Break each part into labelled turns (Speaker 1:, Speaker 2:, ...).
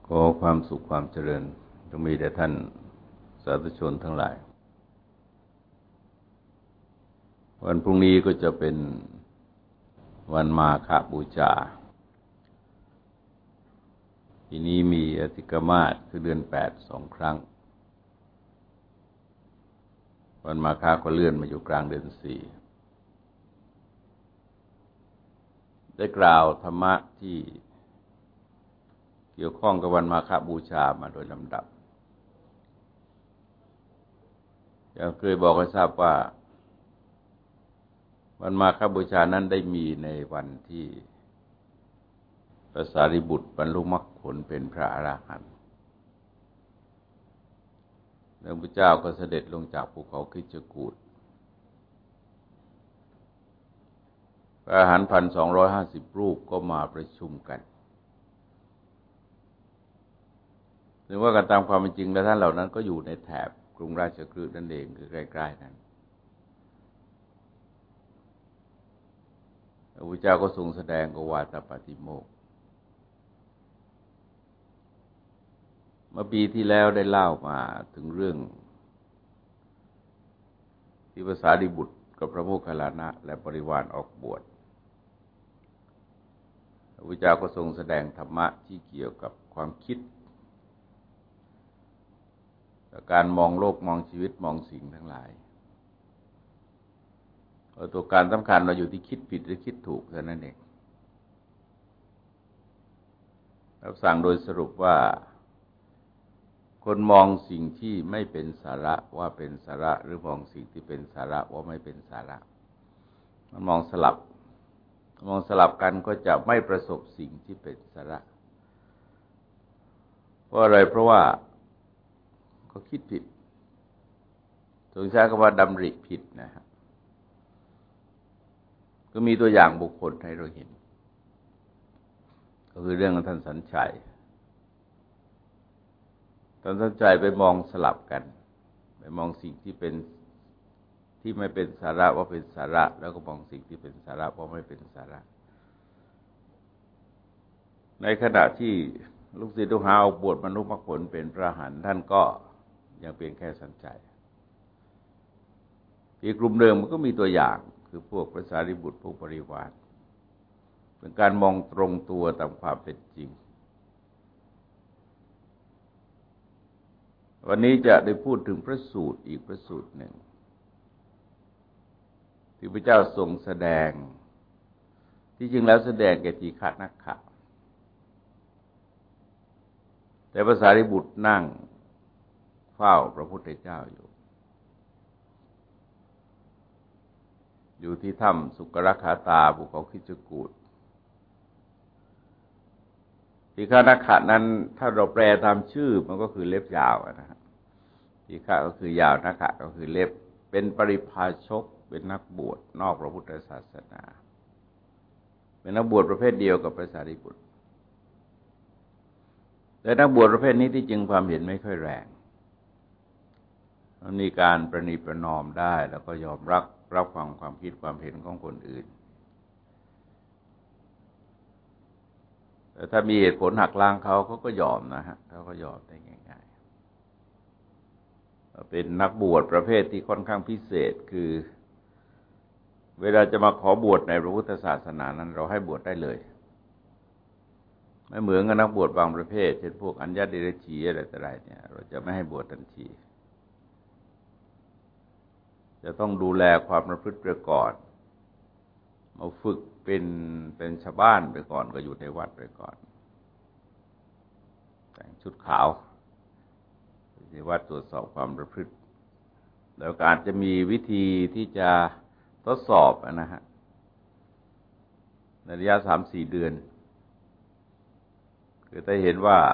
Speaker 1: ขอความสุขความเจริญจงมีแด่ท่านสาธุชนทั้งหลายวันพรุ่งนี้ก็จะเป็นวันมาฆบูชาปีนี้มีอธิกมาสคือเดือน8 2 ครั้งวันมาฆก็เลื่อนมาอยู่กลางเดือน4ได้กล่าวธรรมะที่เกี่ยวข้องกับวันมาฆบูชามาโดยลำดับอย่างเคยบอกให้ทราบว่าวันมาฆบูชานั้นได้มีในวันที่พระสารีบุตรบรรลุมรรคผลเป็นพระอรหันต์แล้วพระเจ้าก็เสด็จลงจากภูเขาคิชกูฏพระอรหันต์ 1,250 รูปก็มาประชุมกันถึงว่ากันตามความเป็นจริงแล้วท่านเหล่านั้นก็อยู่ในแถบกรุงราชคฤห์นั่นเองคือใกล้ๆนั้นพระพุทธเจ้าก็ทรงแสดงโอวาทปาติโมกข์เมื่อปีที่แล้วได้เล่ามาถึงเรื่องที่พระสารีบุตรกับพระโมคคัลลานะและบริวารออกบวชพระพุทธเจ้าก็ทรงแสดงธรรมะที่เกี่ยวกับความคิดการมองโลกมองชีวิตมองสิ่งทั้งหลายตัวการสำคัญเราอยู่ที่คิดผิดหรือคิดถูกเท่านั้นเองรับสั่งโดยสรุปว่าคนมองสิ่งที่ไม่เป็นสาระว่าเป็นสาระหรือมองสิ่งที่เป็นสาระว่าไม่เป็นสาระมันมองสลับกันก็จะไม่ประสบสิ่งที่เป็นสาระเพราะอะไรเพราะว่าเขาคิดผิดทรงใช้คำว่าดำริผิดนะฮะก็มีตัวอย่างบุคคลให้เราเห็นก็คือเรื่องของท่านสัญชัยไปมองสลับกันไปมองสิ่งที่ไม่เป็นสาระว่าเป็นสาระแล้วก็มองสิ่งที่เป็นสาระว่าไม่เป็นสาระในขณะที่ลูกศิษย์ลูกหาบวชบรรลุมรรคผลเป็นพระอรหันต์ท่านก็ยังเป็นแค่สัญชัยอีกกลุ่มเดิมมันก็มีตัวอย่างคือพวกพระสารีบุตรพวกบริวารเป็นการมองตรงตัวตามความเป็นจริงวันนี้จะได้พูดถึงพระสูตรอีกพระสูตรหนึ่งที่พระเจ้าทรงแสดงที่จริงแล้วแสดงแก่ทีฆนักขะแต่พระสารีบุตรนั่งเฝ้าพระพุทธเจ้าอยู่ที่ถ้ำสุกรคาตาภูเขาคิชกูฏทีฆนักขะนั้นถ้าเราแปลตามชื่อมันก็คือเล็บยาวนะฮะทีฆะก็คือยาวนักขะก็คือเล็บเป็นปริพาชกเป็นนักบวชนอกพระพุทธศาสนาเป็นนักบวชประเภทเดียวกับพระสารีบุตรแต่นักบวชประเภทนี้ที่จริงความเห็นไม่ค่อยแรงมันมีการประนีประนอมได้แล้วก็ยอมรับฟังความคิดความเห็นของคนอื่นแต่ถ้ามีเหตุผลหักล้างเขาก็ยอมนะฮะเขาก็ยอมได้ง่ายๆเป็นนักบวชประเภทที่ค่อนข้างพิเศษคือเวลาจะมาขอบวชในพระพุทธศาสนานั้นเราให้บวชได้เลยไม่เหมือนกับนักบวชบางประเภทเช่นพวกอัญญาเดรัจฉีอะไรต่ออะไรเนี่ยเราจะไม่ให้บวชทันทีจะต้องดูแลความประพฤติไปก่อนมาฝึกเป็นชาวบ้านไปก่อนก็อยู่ในวัดไปก่อนแต่งชุดขาวในวัดตรวจสอบความประพฤติแล้วก็อาจจะมีวิธีที่จะทดสอบนะฮะในระยะ 3-4 เดือนคือถ้าเห็นว่า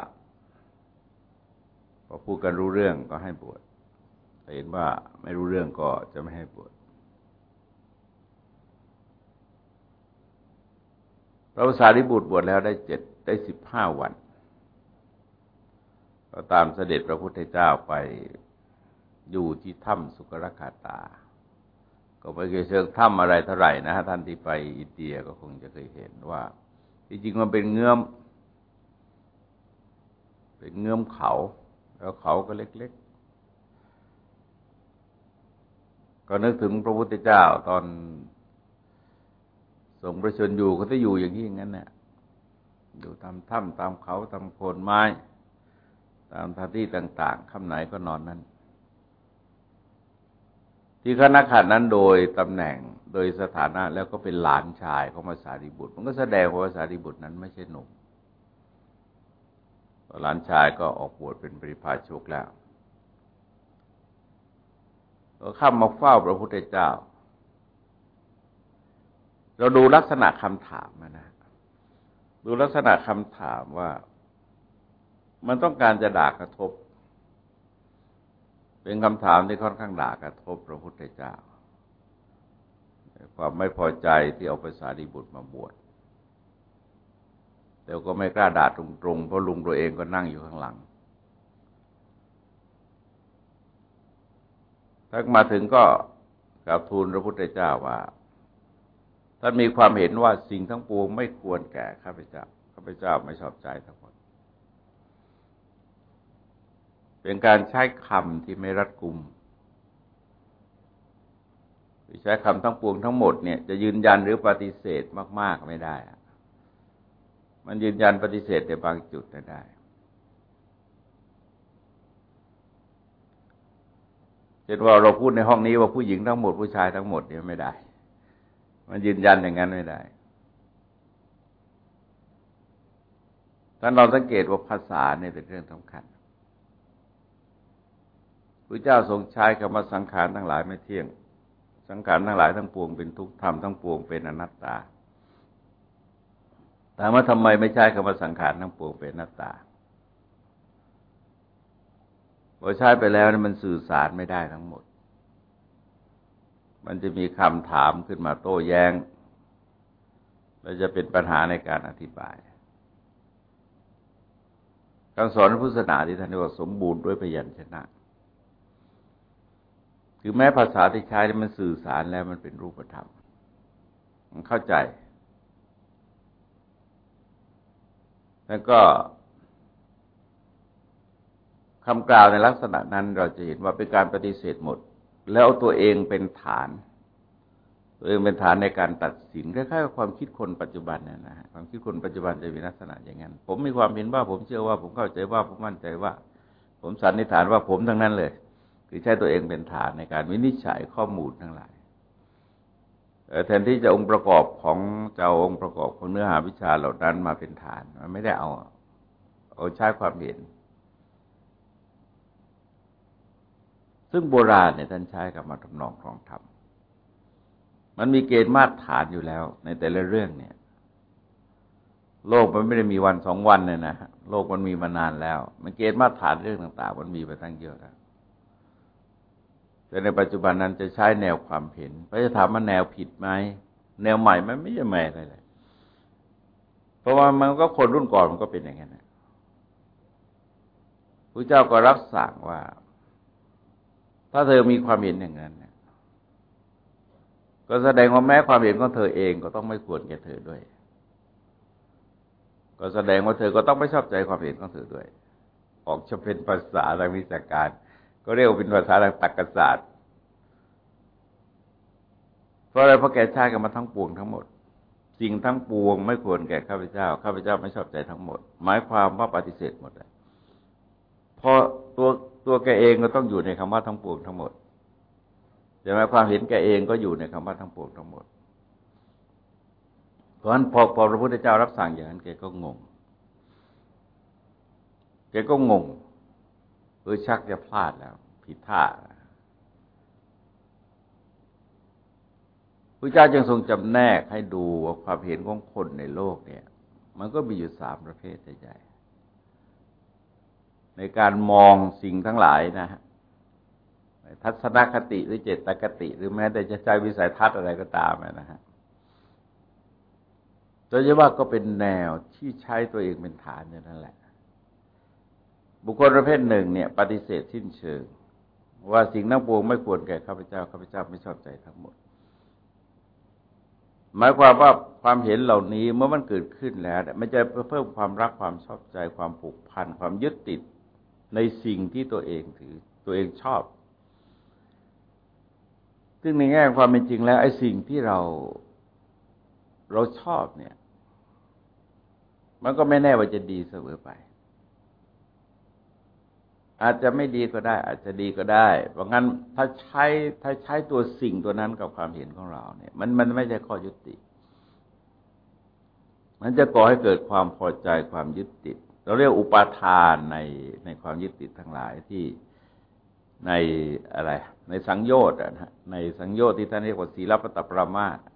Speaker 1: พอพูดกันรู้เรื่องก็ให้บวชถ้าเห็นว่าไม่รู้เรื่องก็จะไม่ให้บวชพระสารีบุตรบวชแล้วได้15 วันก็ตามเสด็จพระพุทธเจ้าไปอยู่ที่ถ้ำสุกรคาตาก็ไม่เคยเชิงถ้ำอะไรเท่าไหร่นะท่านที่ไปอินเดียก็คงจะเคยเห็นว่าจริงๆมันเป็นเงื้อมเป็นเงื้อมเขาแล้วเขาก็เล็กๆก็นึกถึงพระพุทธเจ้าตอนทรงพระชนม์อยู่ก็จะอยู่อย่างนี้อย่างนั้นเนี่ยอยู่ตามถ้ำตามเขาตามโคนไม้ตามสถานที่ต่างๆค่ำไหนก็นอนนั้นที่คณะขันธ์นั้นโดยตำแหน่งโดยสถานะแล้วก็เป็นหลานชายของพระสารีบุตรมันก็แสดงว่าพระสารีบุตรนั้นไม่ใช่หนุ่มหลานชายก็ออกบวชเป็นปริพาชกแล้วก็เข้ามาเฝ้าพระพุทธเจ้าเราดูลักษณะคำถามนะดูลักษณะคำถามว่ามันต้องการจะด่ากระทบเป็นคำถามที่ค่อนข้างด่ากระทบพระพุทธเจ้าความไม่พอใจที่เอาพระสารีบุตรมาบวชแต่ก็ไม่กล้าด่าตรงๆเพราะลุงตัวเองก็นั่งอยู่ข้างหลังถ้ามาถึงก็กราบทูลพระพุทธเจ้าว่าท่านมีความเห็นว่าสิ่งทั้งปวงไม่ควรแก่ข้าพเจ้าข้าพเจ้าไม่ชอบใจทั้งหมดเป็นการใช้คำที่ไม่รัดกุมใช้คำทั้งปวงทั้งหมดเนี่ยจะยืนยันหรือปฏิเสธมากๆไม่ได้มันยืนยันปฏิเสธในบางจุดได้เช่นว่าเราพูดในห้องนี้ว่าผู้หญิงทั้งหมดผู้ชายทั้งหมดเนี่ยไม่ได้มันยืนยันอย่างนั้นไม่ได้ท่านเราสังเกตว่าภาษาเนี่ยเป็นเรื่องสำคัญพระเจ้าทรงใช้คำว่าสังขารทั้งหลายไม่เที่ยงสังขารทั้งหลายทั้งปวงเป็นทุกข์ธรรมทั้งปวงเป็นอนัตตาถามว่าทำไมไม่ใช้คำว่าสังขารทั้งปวงเป็นอนัตตาพอใช้ไปแล้วมันสื่อสารไม่ได้ทั้งหมดมันจะมีคำถามขึ้นมาโต้แย้งและจะเป็นปัญหาในการอธิบายคำสอนพุทธศาสนาที่ท่านเรียกว่าสมบูรณ์ด้วยพยัญชนะคือแม้ภาษาที่ใช้มันสื่อสารแล้วมันเป็นรูปธรรมมันเข้าใจแล้วก็คำกล่าวในลักษณะนั้นเราจะเห็นว่าเป็นการปฏิเสธหมดแล้วเอาตัวเองเป็นฐานตัวเองเป็นฐานในการตัดสินคล้ายๆกับความคิดคนปัจจุบันเนี่ยนะความคิดคนปัจจุบันจะมีลักษณะอย่างนั้นผมมีความเห็นว่าผมเชื่อว่าผมเข้าใจว่าผมมั่นใจว่าผมสันนิษฐานว่าผมทั้งนั้นเลยคือใช้ตัวเองเป็นฐานในการวินิจฉัยข้อมูลทั้งหลายแทนที่จะองค์ประกอบของเจ้าองค์ประกอบของเนื้อหาวิชาเหล่านั้นมาเป็นฐานมันไม่ได้เอาใช้ความเห็นซึ่งโบราณเนี่ยท่านใช้กับมาทำนองครองธรรมมันมีเกณฑ์มาตรฐานอยู่แล้วในแต่ละเรื่องเนี่ยโลกมันไม่ได้มีวันสองวันเนี่ยนะโลกมันมีมานานแล้วมันเกณฑ์มาตรฐานเรื่องต่างๆมันมีมาตั้งเยอะแล้วแต่ในปัจจุบันนั้นจะใช้แนวความเห็นพระจะถามว่าแนวผิดไหมแนวใหม่มันไม่ใช่ใหม่เลยเพราะว่ามันก็คนรุ่นก่อนมันก็เป็นอย่างนั้นนะพระเจ้าก็รับสั่งว่าถ้าเธอมีความเห็นอย่างนั้นก็แสดงว่าแม้ความเห็นของเธอเองก็ต้องไม่ควรแก่เธอด้วยก็แสดงว่าเธอก็ต้องไม่ชอบใจความเห็นของเธอด้วยออกจะเป็นภาษาทางวิชาการก็เรียกว่าเป็นภาษาทางตรรกศาสตร์เพราะอะไรเพราะแกใช้กันมาทั้งปวงทั้งหมดสิ่งทั้งปวงไม่ควรแก่ข้าพเจ้าข้าพเจ้าไม่ชอบใจทั้งหมดหมายความว่าปฏิเสธหมดเลยพอตัวแกเองก็ต้องอยู่ในคำว่าทั้งปวงทั้งหมดแต่ว่าความเห็นแกเองก็อยู่ในคำว่าทั้งปวงทั้งหมดเพราะฉะนั้นพอพระพุทธเจ้ารับสั่งอย่างนั้นแกก็งงชักจะพลาดแล้วผิดท่าพระเจ้าจึงทรงจำแนกให้ดูว่าความเห็นของคนในโลกเนี่ยมันก็มีอยู่สามประเภทใหญ่ๆในการมองสิ่งทั้งหลายนะฮะทัศนคติหรือเจตคติหรือแม้แต่จะใช้วิสัยทัศน์อะไรก็ตามนะฮะโดยเฉพาะก็เป็นแนวที่ใช้ตัวเองเป็นฐานอย่างนั้นแหละบุคคลประเภทหนึ่งเนี่ยปฏิเสธสิ้นเชิงว่าสิ่งทั้งปวงไม่ควรแก่ข้าพเจ้าข้าพเจ้าไม่ชอบใจทั้งหมดหมายความว่าความเห็นเหล่านี้เมื่อมันเกิดขึ้นแล้วมันจะเพิ่มความรักความชอบใจความผูกพันความยึดติดในสิ่งที่ตัวเองถือตัวเองชอบซึ่งในแง่ความเป็นจริงแล้วไอ้สิ่งที่เราชอบเนี่ยมันก็ไม่แน่ว่าจะดีเสมอไปอาจจะไม่ดีก็ได้อาจจะดีก็ได้เพราะงั้นถ้าใช้ตัวสิ่งตัวนั้นกับความเห็นของเราเนี่ยมันไม่ใช่ข้อยุติมันจะก่อให้เกิดความพอใจความยึดติดเราเรียกอุปาทานในความยึดติดทั้งหลายที่ในอะไรในสังโยชน์นะในสังโยชน์ที่ท่านเรียกว่าศีลปตปรามาส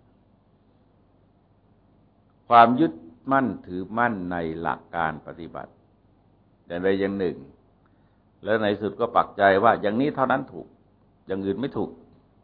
Speaker 1: ความยึดมั่นถือมั่นในหลักการปฏิบัติอย่างใดอย่างหนึ่งแล้วในสุดก็ปักใจว่าอย่างนี้เท่านั้นถูกอย่างอื่นไม่ถูก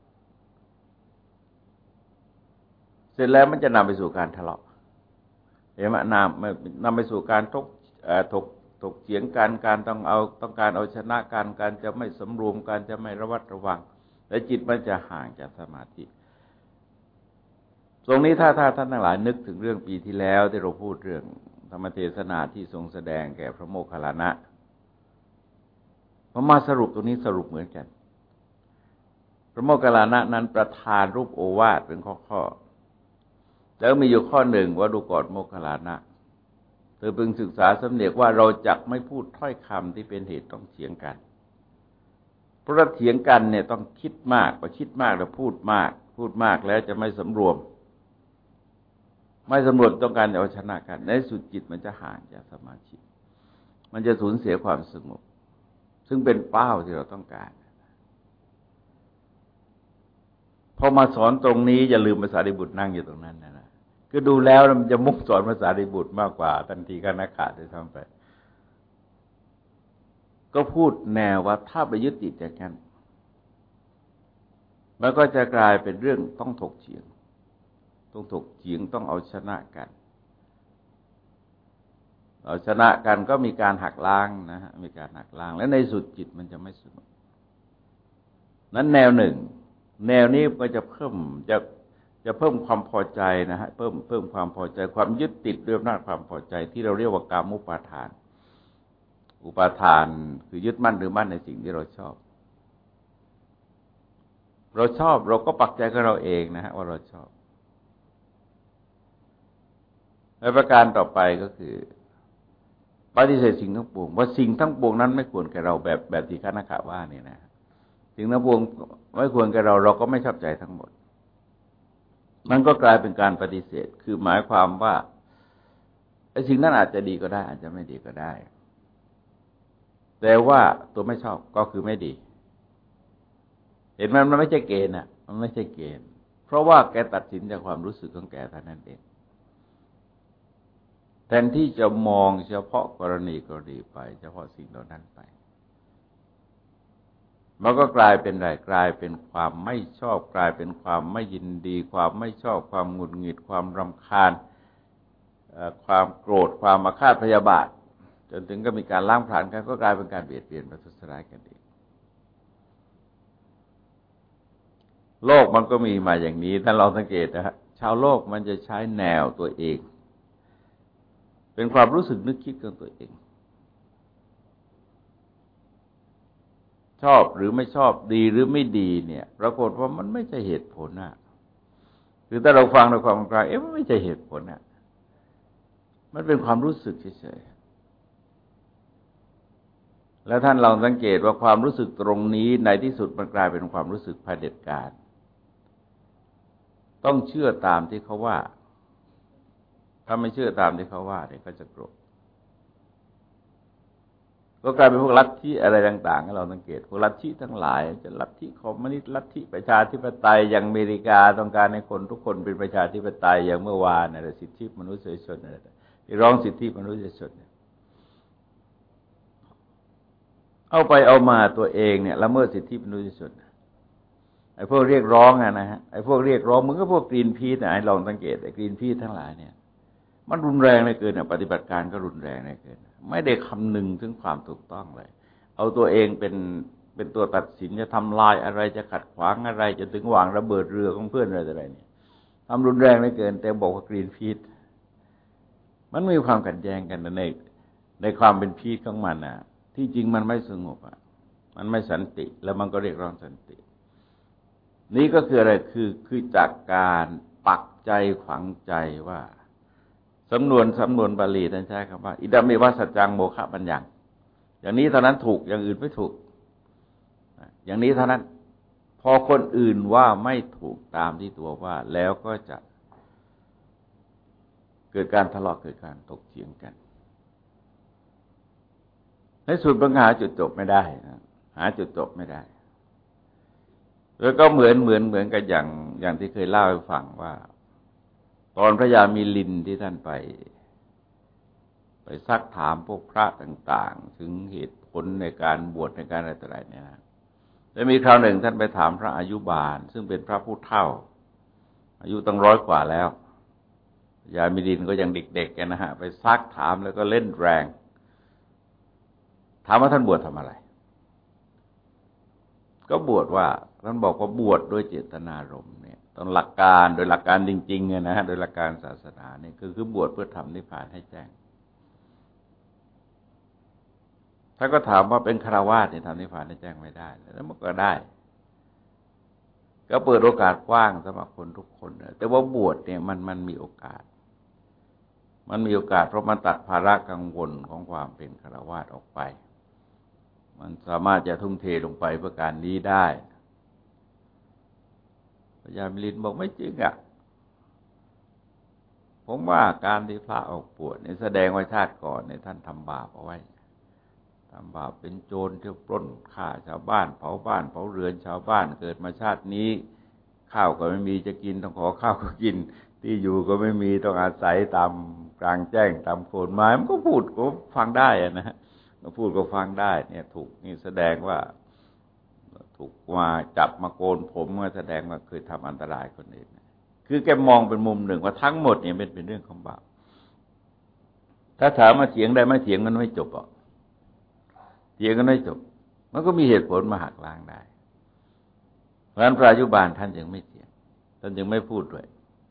Speaker 1: เสร็จแล้วมันจะนำไปสู่การทะเลาะเห็นไหมนำไปสู่การถกเถียงกันการต้องการเอาชนะกันการจะไม่สำรวมการจะไม่ระวัดระวังและจิตมันจะห่างจากสมาธิตรงนี้ถ้าท่านทั้งหลายนึกถึงเรื่องปีที่แล้วที่เราพูดเรื่องธรรมเทศนาที่ทรงแสดงแก่พระโมคคัลลานะพอมาสรุปตรงนี้สรุปเหมือนกันพระโมคคัลลานะนั้นประทานรูปโอวาทเป็นข้อแล้วมีอยู่ข้อหนึ่งว่าดูก่อนโมคคัลลานะเธอพึงศึกษาสำเนียกว่าเราจักไม่พูดถ้อยคำที่เป็นเหตุต้องเถียงกันเพราะเถียงกันเนี่ยต้องคิดมากพอคิดมากแล้วพูดมากแล้วจะไม่สำรวมต้องการจะเอาชนะกันในสุดจิตมันจะห่างจากสมาธิมันจะสูญเสียความสงบซึ่งเป็นเป้าที่เราต้องการพอมาสอนตรงนี้อย่าลืมภาษาริบุตรนั่งอยู่ตรงนั้นนะคือดูแล้วมันจะมุ่งสอนภาษาริบุตรมากกว่าทันทีก็นักขาดด้วยซ้ำไปก็พูดแนวว่าถ้าไปยึดติดอย่างนั้นมันก็จะกลายเป็นเรื่องต้องถกเถียงต้องเอาชนะกันเอาชนะกันก็มีการหักล้างนะฮะมีการหักล้างและในสุดจิตมันจะไม่สงบนั้นแนวหนึ่งแนวนี้ก็จะเพิ่มความพอใจนะฮะเพิ่มความพอใจความยึดติดด้วยอำนาจความพอใจที่เราเรียกว่ากามุปาทานอุปาทานคือยึดมั่นหรือมั่นในสิ่งที่เราชอบเราก็ปักใจกับเราเองนะฮะว่าเราชอบและประการต่อไปก็คือปฏิเสธสิ่งทั้งปวงว่าสิ่งทั้งปวงนั้นไม่ควรแก่เราแบบที่คณะกะว่านี่นะสิ่งทั้งปวงไม่ควรแก่เราก็ไม่ชอบใจทั้งหมดมันก็กลายเป็นการปฏิเสธคือหมายความว่าไอ้สิ่งนั้นอาจจะดีก็ได้อาจจะไม่ดีก็ได้แต่ว่าตัวไม่ชอบก็คือไม่ดีเห็นมันไม่ใช่เกณฑ์มันไม่ใช่เกณฑ์เพราะว่าแกตัดสินจากความรู้สึกของแกเท่านั้นเองแทนที่จะมองเฉพาะกรณีไปเฉพาะสิ่งเหล่านั้นไปมันก็กลายเป็นอะไรกลายเป็นความไม่ชอบกลายเป็นความไม่ยินดีความไม่ชอบความหงุดหงิดความรำคาญความโกรธความอาฆาตพยาบาทจนถึงก็มีการล้างผลาญกันก็กลายเป็นการเบียดเบียนประทุษร้ายกันเองโลกมันก็มีมาอย่างนี้ถ้าเราสังเกตนะฮะชาวโลกมันจะใช้แนวตัวเองเป็นความรู้สึกนึกคิดของตัวเองชอบหรือไม่ชอบดีหรือไม่ดีเนี่ยปรากฏว่ามันไม่ใช่เหตุผลคือถ้าเราฟังในความกลางมันไม่ใช่เหตุผลมันเป็นความรู้สึกเฉยๆแล้วท่านลองสังเกตว่าความรู้สึกตรงนี้ในที่สุดมันกลายเป็นความรู้สึกเผด็จการต้องเชื่อตามที่เขาว่าถ้าไม่เชื่อตามที่เขาว่าเนี่ยก็จะโกรธก็กลายเป็นพวกลัทธิอะไรต่างๆให้เราสังเกตพวกลัทธิทั้งหลายจะลัทธิคอมมิวนิสต์ลัทธิประชาธิปไตยอย่างอเมริกาต้องการให้คนทุกคนเป็นประชาธิปไตยอย่างเมื่อวานอะไรสิทธิมนุษยชนอะไรที่ร้องสิทธิมนุษยชนเอาไปเอามาตัวเองเนี่ยละเมิดสิทธิมนุษยชนไอ้พวกเรียกร้องนะฮะไอ้พวกเรียกร้องมึงก็พวกกรีนพีซไอ้ลองสังเกตไอ้กรีนพีซทั้งหลายเนี่ยมันรุนแรงเหลือเกินปฏิบัติการก็รุนแรงเหลือเกินไม่ได้คำนึงถึงความถูกต้องเลยเอาตัวเองเป็นตัวตัดสินจะทำลายอะไรจะขัดขวางอะไรจะถึงวางระเบิดเรือของเพื่อนอะไรเนี่ยทำรุนแรงเหลือเกินแต่บอกว่ากรีนพีซมันมีความขัดแย้งกันในความเป็นพีซของมันอ่ะที่จริงมันไม่สงบอ่ะมันไม่สันติแล้วมันก็เรียกร้องสันตินี่ก็คืออะไรคือจากการปักใจขวังใจว่าสำนวนบาลีท่านใช้คำว่าอิดามิวะสัจจังโมฆะปัญญังอย่างนี้เท่านั้นถูกอย่างอื่นไม่ถูกอย่างนี้เท่านั้นพอคนอื่นว่าไม่ถูกตามที่ตัวว่าแล้วก็จะเกิดการทะเลาะเกิดการถกเถียงกันในสุดปัญหาจุดจบไม่ได้หาจุดจบไม่ได้แล้วก็เหมือนกันอย่างที่เคยเล่าให้ฟังว่าตอนพระยามิลินที่ท่านไปซักถามพวกพระต่างๆถึงเหตุผลในการบวชในการอะไรต่ออะไรเนี่ยนะแล้วมีคราวหนึ่งท่านไปถามพระอายุบาลซึ่งเป็นพระผู้เฒ่าอายุตั้ง100 กว่าแล้วพระยามิลินก็ยังเด็กๆกันนะฮะไปซักถามแล้วก็เล่นแรงถามว่าท่านบวชทำอะไรก็บวชว่าท่านบอกว่าบวชด้วยเจตนารมณ์เนี่ยตอนหลักการโดยหลักการจริงๆนะฮะโดยหลักการศาสนาเนี่ยคือบวชเพื่อทำนิพพานให้แจ้งถ้าก็ถามว่าเป็นฆราวาสเนี่ยทำนิพพานให้แจ้งไม่ได้แล้วมันก็ได้ก็เปิดโอกาสกว้างสำหรับคนทุกคนแต่ว่าบวชเนี่ยมันมีโอกาสเพราะมันตัดภาระกังวลของความเป็นฆราวาสออกไปมันสามารถจะทุ่มเทลงไปเพื่อการนี้ได้พระยามิลินบอกไม่จริงอ่ะผมว่าการที่พระออกบวชเนี่ยแสดงว่าชาติก่อนเนี่ยท่านทำบาปเอาไว้ทำบาปเป็นโจรเที่ยวปล้นฆ่าชาวบ้านเผาเรือนชาวบ้านเกิดมาชาตินี้ข้าวก็ไม่มีจะกินต้องขอข้าวก็กินที่อยู่ก็ไม่มีต้องอาศัยตามกลางแจ้งตามโคนไม้มันก็พูดก็ฟังได้นะฮะก็พูดก็ฟังได้เนี่ยถูกนี่แสดงว่าถูกมาจับมาโกนผมมาแสดงว่าเคยทำอันตรายคนอื่นคือแกมองเป็นมุมหนึ่งว่าทั้งหมดเนี่ยเป็นเรื่องของบาปถ้าถามมาเถียงได้ไหมเถียงมันไม่จบหรอกเถียงกันไม่จบมันก็มีเหตุผลมาหักล้างได้เพราะฉะนั้นพระอายุบาลท่านยังไม่เถียงท่านยังไม่พูดด้วย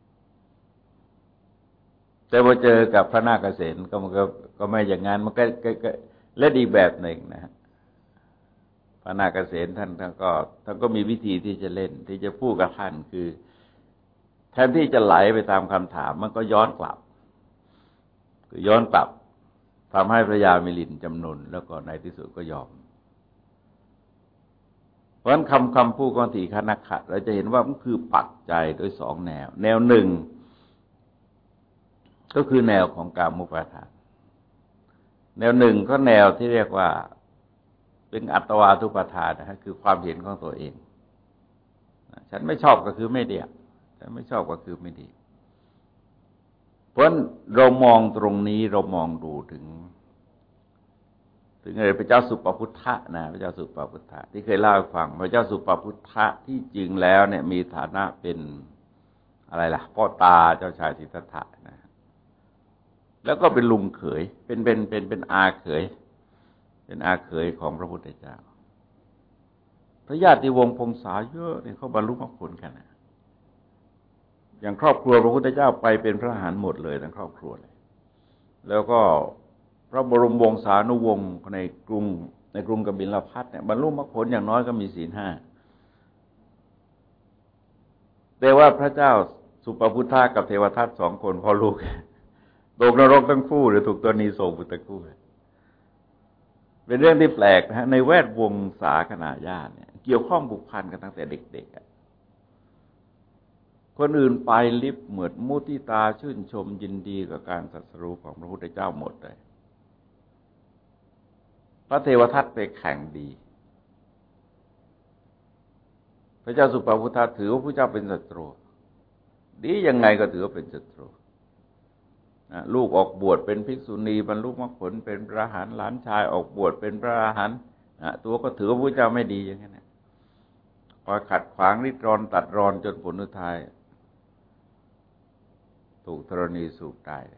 Speaker 1: แต่พอเจอกับพระนาคเษนก็ไม่อย่างนั้นมันก็เล่นอีกแบบหนึ่งนะฮะพระนาคเษนท่านก็มีวิธีที่จะเล่นที่จะพูดกับท่านคือแทนที่จะไหลไปตามคำถามมันก็ย้อนกลับทำให้พระยามิลินจำนนแล้วก็ในที่สุดก็ยอมเพราะฉะนั้นคำพูดของทีฆนคเราจะเห็นว่ามันคือปักใจโดย2 แนวแนวหนึ่งก็คือแนวของกามุปาทานแนวหนึ่งก็แนวที่เรียกว่าเป็นอัตวาทุปทานนะฮะคือความเห็นของตัวเองฉันไม่ชอบก็คือไม่ดีฉันไม่ชอบก็คือไม่ดีเพราะเรามองตรงนี้เรามองดูถึงอะไรพระเจ้าสุปพุทธะนะพระเจ้าสุปพุทธะที่เคยเล่าให้ฟังพระเจ้าสุปพุทธะที่จริงแล้วเนี่ยมีฐานะเป็นอะไรล่ะพ่อตาเจ้าชายสิทธัตถะนะแล้วก็เป็นลุงเขยเป็นอาเขยเป็นอาเขยของพระพุทธเจ้าพระญาติวงศ์พงศาเยอะเนี่ยเขาบรรลุมรรคผลกันนะอย่างครอบครัวพระพุทธเจ้าไปเป็นพระอรหันต์หมดเลยทั้งครอบครัวเลยแล้วก็พระบรมวงศานุวงศ์ในกรุงกบิลพัสเนี่ยบรรลุมรรคผลอย่างน้อยก็มีศีล 5แต่ว่าพระเจ้าสุปพุทธะกับเทวทัต2 คนพ่อลูกตกนรกทั้งคู่หรือถูกตัวนีโศกทั้งคู่เป็นเรื่องที่แปลกนะฮะในแวดวงสาคณาญาติเนี่ยเกี่ยวข้องผูกพันกันตั้งแต่เด็กๆคนอื่นไปลิบเหมือดมุทิตาชื่นชมยินดีกับการตรัสรู้ของพระพุทธเจ้าหมดเลยพระเทวทัตไปแข่งดีพระเจ้าสุปพุทธะถือว่าพระเจ้าเป็นศัตรูดียังไงก็ถือว่าเป็นศัตรูลูกออกบวชเป็นภิกษุณีบรรลุมรรคผลเป็นพระอรหันต์หลานชายออกบวชเป็นพระอรหันต์ตัวก็ถือว่าพระเจ้าไม่ดีอย่างนั้นพอขัดขวางริดรอนตัดรอนจนผลสุดท้ายถูกธรณีสูบตาย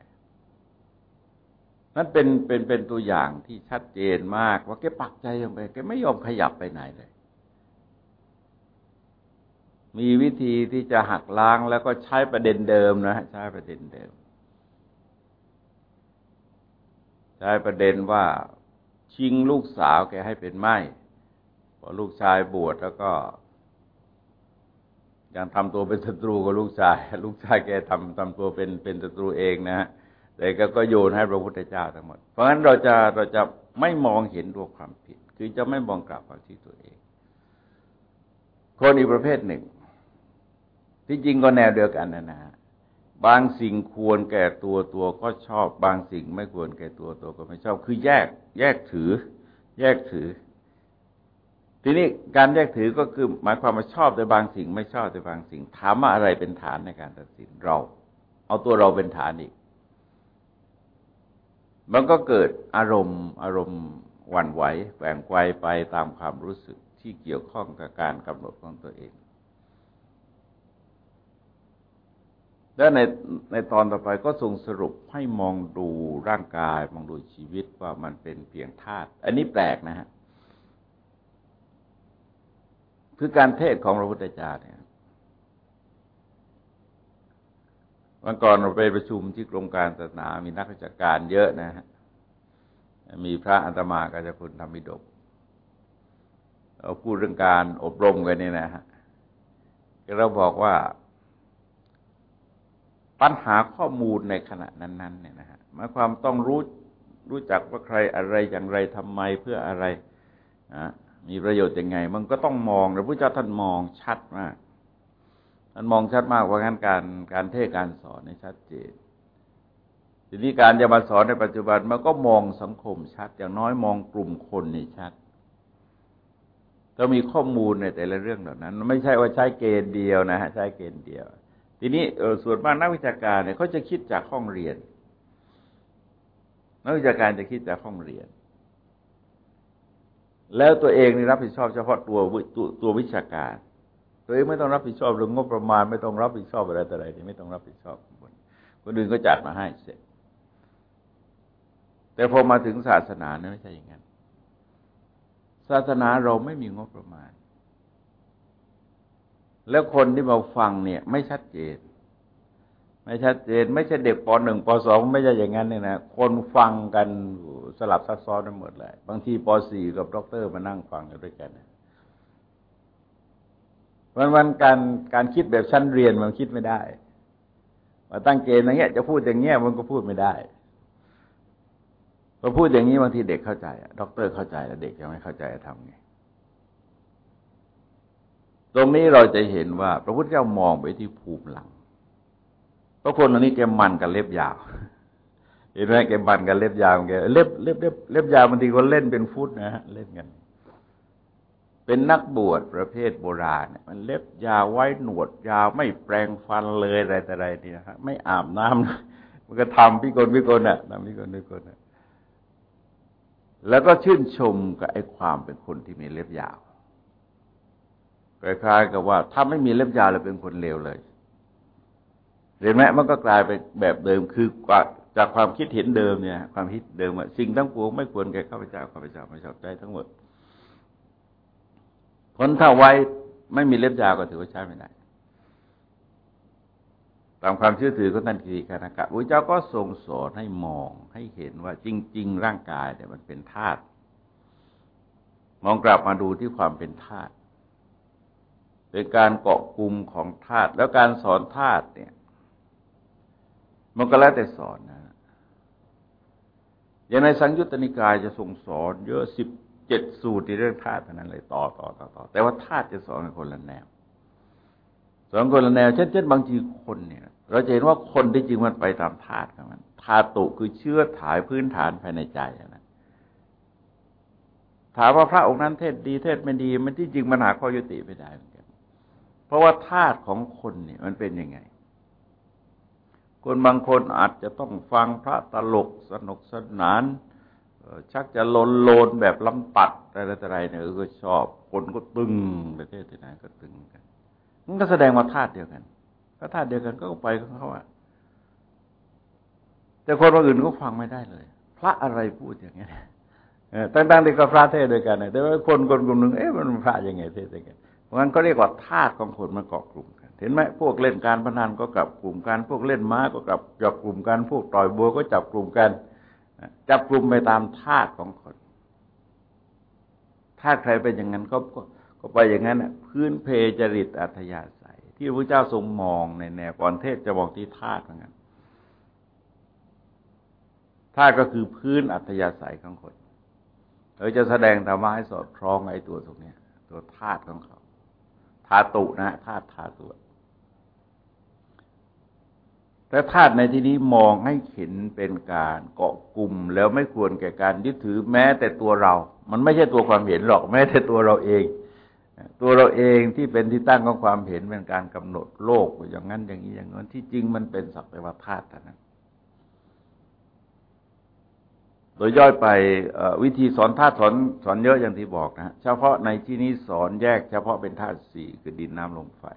Speaker 1: นั่นเป็นตัวอย่างที่ชัดเจนมากว่าแกปักใจลงไปแกไม่ยอมขยับไปไหนเลยมีวิธีที่จะหักล้างแล้วก็ใช้ประเด็นเดิมนะใช้ประเด็นเดิมใช้ประเด็นว่าชิงลูกสาวแกให้เป็นไม้พอลูกชายบวชแล้วก็ยังทำตัวเป็นศัตรูกับลูกชายแกทำตัวเป็นศัตรูเองนะฮะแต่ก็โยนให้พระพุทธเจ้าทั้งหมดเพราะฉะนั้นเราจะไม่มองเห็นตัวความผิดคือจะไม่มองกลับมาที่ตัวเองคนอีกประเภทหนึ่งที่จริงก็แนวเดียวกันนะฮะบางสิ่งควรแก่ตัวก็ชอบบางสิ่งไม่ควรแก่ตัวก็ไม่ชอบคือแยกถือทีนี้การแยกถือก็คือหมายความว่าชอบแต่บางสิ่งไม่ชอบแต่บางสิ่งถามว่าอะไรเป็นฐานในการตัดสินเราเอาตัวเราเป็นฐานอีกมันก็เกิดอารมณ์หวั่นไหวแกว่งไกวไปตามความรู้สึกที่เกี่ยวข้องกับการกำหนดของตัวเองและในตอนต่อไปก็ทรงสรุปให้มองดูร่างกายมองดูชีวิตว่ามันเป็นเพียงธาตุอันนี้แปลกนะฮะคือการเทศของพระพุทธเจ้าเนี่ยวันก่อนเราไปประชุมที่กรมการศาสนามีนักวิชาการเยอะนะฮะมีพระอาตมากัจจคุณธรรมิฎกเราพูดเรื่องการอบรมกันนี่นะฮะเราบอกว่าปัญหาข้อมูลในขณะนั้นๆเนี่ยนะฮะหมายความต้องรู้จักว่าใครอะไรอย่างไรทำไมเพื่ออะไรมีประโยชน์ยังไงมันก็ต้องมองพระพุทธเจ้าท่านมองชัดมากท่านมองชัดมากว่างั้นการเทศการสอนในชัดเจนทีนี้การจะมาสอนในปัจจุบันมันก็มองสังคมชัดอย่างน้อยมองกลุ่มคนนี่ชัดต้องมีข้อมูลในแต่ละเรื่องเหล่านั้นไม่ใช่ว่าใช้เกณฑ์เดียวนะฮะใช้เกณฑ์เดียวทีนี้ส่วนมากนักวิชาการเนี่ยเขาจะคิดจากห้องเรียนนักวิชาการจะคิดจากห้องเรียนแล้วตัวเองนี่รับผิดชอบเฉพาะตัววิชาการตัวเองไม่ต้องรับผิดชอบเรื่องงบประมาณไม่ต้องรับผิดชอบอะไรต่ออะไรนี่ไม่ต้องรับผิดชอบคนอื่นก็จัดมาให้เสร็จแต่พอมาถึงศาสนาเนี่ยไม่ใช่อย่างนั้นศาสนาเราไม่มีงบประมาณแล้วคนที่มาฟังเนี่ยไม่ชัดเจนไม่ใช่เด็กป .1 ป .2 ไม่ใช่อย่างนั้นเนี่ยนะคนฟังกันสลับซับซ้อนไปหมดเลยบางทีป .4 กับด็อกเตอร์มานั่งฟังกันด้วยกันวันการคิดแบบชั้นเรียนมันคิดไม่ได้มาตั้งเกณฑ์อย่างเงี้ยจะพูดอย่างเงี้ยมันก็พูดไม่ได้พอพูดอย่างนี้บางทีเด็กเข้าใจด็อกเตอร์เข้าใจแล้วเด็กยังไม่เข้าใจจะทำไงตรงนี้เราจะเห็นว่าพระพุทธเจ้ามองไปที่ภูมิหลังเพราะคนเหล่านี้แกมันกับเล็บยาวเห็นไหมแกมันกับเล็บยาวแกเล็บยาวบางทีคนเล่นเป็นฟุตนะฮะเล่นกันเป็นนักบวชประเภทโบราณเนี่ยมันเล็บยาวไว้หนวดยาวไม่แปรงฟันเลยอะไรแต่ไรนี่นะฮะไม่อาบน้ำมันก็ทำพิกลน่ะทำพิกลน่ะแล้วก็ชื่นชมกับไอ้ความเป็นคนที่มีเล็บยาวคล้ายๆกับว่าถ้าไม่มีเล็บยาวเลยเป็นคนเลวเลยเห็นไหมมันก็กลายเป็นแบบเดิมคือจากความคิดเห็นเดิมเนี่ยความคิดเดิมว่าสิ่งทั้งปวงไม่ควรแก่ข้าพเจ้าไม่ชอบใจทั้งหมดคนถ้าไว้ไม่มีเล็บยาวก็ถือว่าใช้ไม่ได้ตามความเชื่อถือของท่านกิติกานกะพระเจ้าก็ทรงสอนให้มองให้เห็นว่าจริงๆร่างกายเนี่ยมันเป็นธาตุมองกลับมาดูที่ความเป็นธาตุเป็นการเกาะกลุ่มของธาตุแล้วการสอนธาตุเนี่ยมันก็แล้วแต่สอนนะอย่างในสังยุตตนิกายจะทรงสอนเยอะ17สูตรในเรื่องธาตุเท่านั้นเลยต่อแต่ว่าธาตุจะสอนคนละแนวสอนคนละแนวเช่นบางทีคนเนี่ยเราจะเห็นว่าคนที่จริงมันไปตามธาตุของมันธาตุคือเชื้อถ่ายพื้นฐานภายในใจนะถามว่าพระองค์นั้นเทศดีเทศไม่ดีมันที่จริงมันหาข้อยุติไม่ได้เหมือนกันเพราะว่าธาตุของคนเนี่ยมันเป็นยังไงคนบางคนอาจจะต้องฟังพระตลกสนุกสนานชักจะโลนแบบลำตัดอะไรเนี่ยก็ชอบคนก็ตึงประเทศที่ไหนก็ตึงกันมันก็แสดงว่าธาตุเดียวกันถ้าธาตุเดียวกันก็ไปของเขาอ่ะแต่คนอื่นก็ฟังไม่ได้เลยพระอะไรพูดอย่างเงี้ยตั้งๆที่ก็พระเทศด้วยกันแต่ว่าคนกลุ่มนึงมันพระยังไงเทศด้วยกันเพราะงั้นก็เรียกว่าธาตุของคนมันเกาะกลุ่มกันเห็นไหมพวกเล่นการพนันก็จับกลุ่มกันพวกเล่นม้าก็จับกลุ่มกันพวกต่อยบัวก็จับกลุ่มกันจับกลุ่มไปตามธาตุของคนธาตุใครเป็นอย่างนั้นก็ไปอย่างนั้นพื้นเพจริตอัธยาศัยที่พระพุทธเจ้าทรงมองในแนวก่อนเทศจะมองที่ธาตุเหมือนกันธาตุก็คือพื้นอัธยาศัยของคนจะแสดงธรรมะให้สอดคล้องไอ้ตัวตรงนี้ตัวธาตุของเขาธาตุนะธาตุแต่ธาตุในที่นี้มองให้เห็นเป็นการเกาะกลุ่มแล้วไม่ควรแก่การยึดถือแม้แต่ตัวเรามันไม่ใช่ตัวความเห็นหรอกแม้แต่ตัวเราเองที่เป็นที่ตั้งของความเห็นเป็นการกำหนดโลกอย่างนั้นอย่างนี้อย่างนั้นที่จริงมันเป็นสักแต่ว่าธาตุเท่านั้นโดยย่อยไปวิธีสอนธาตุสอนเยอะอย่างที่บอกนะเฉพาะในที่นี้สอนแยกเฉพาะเป็นธาตุสี่คือดินน้ำลมไฟ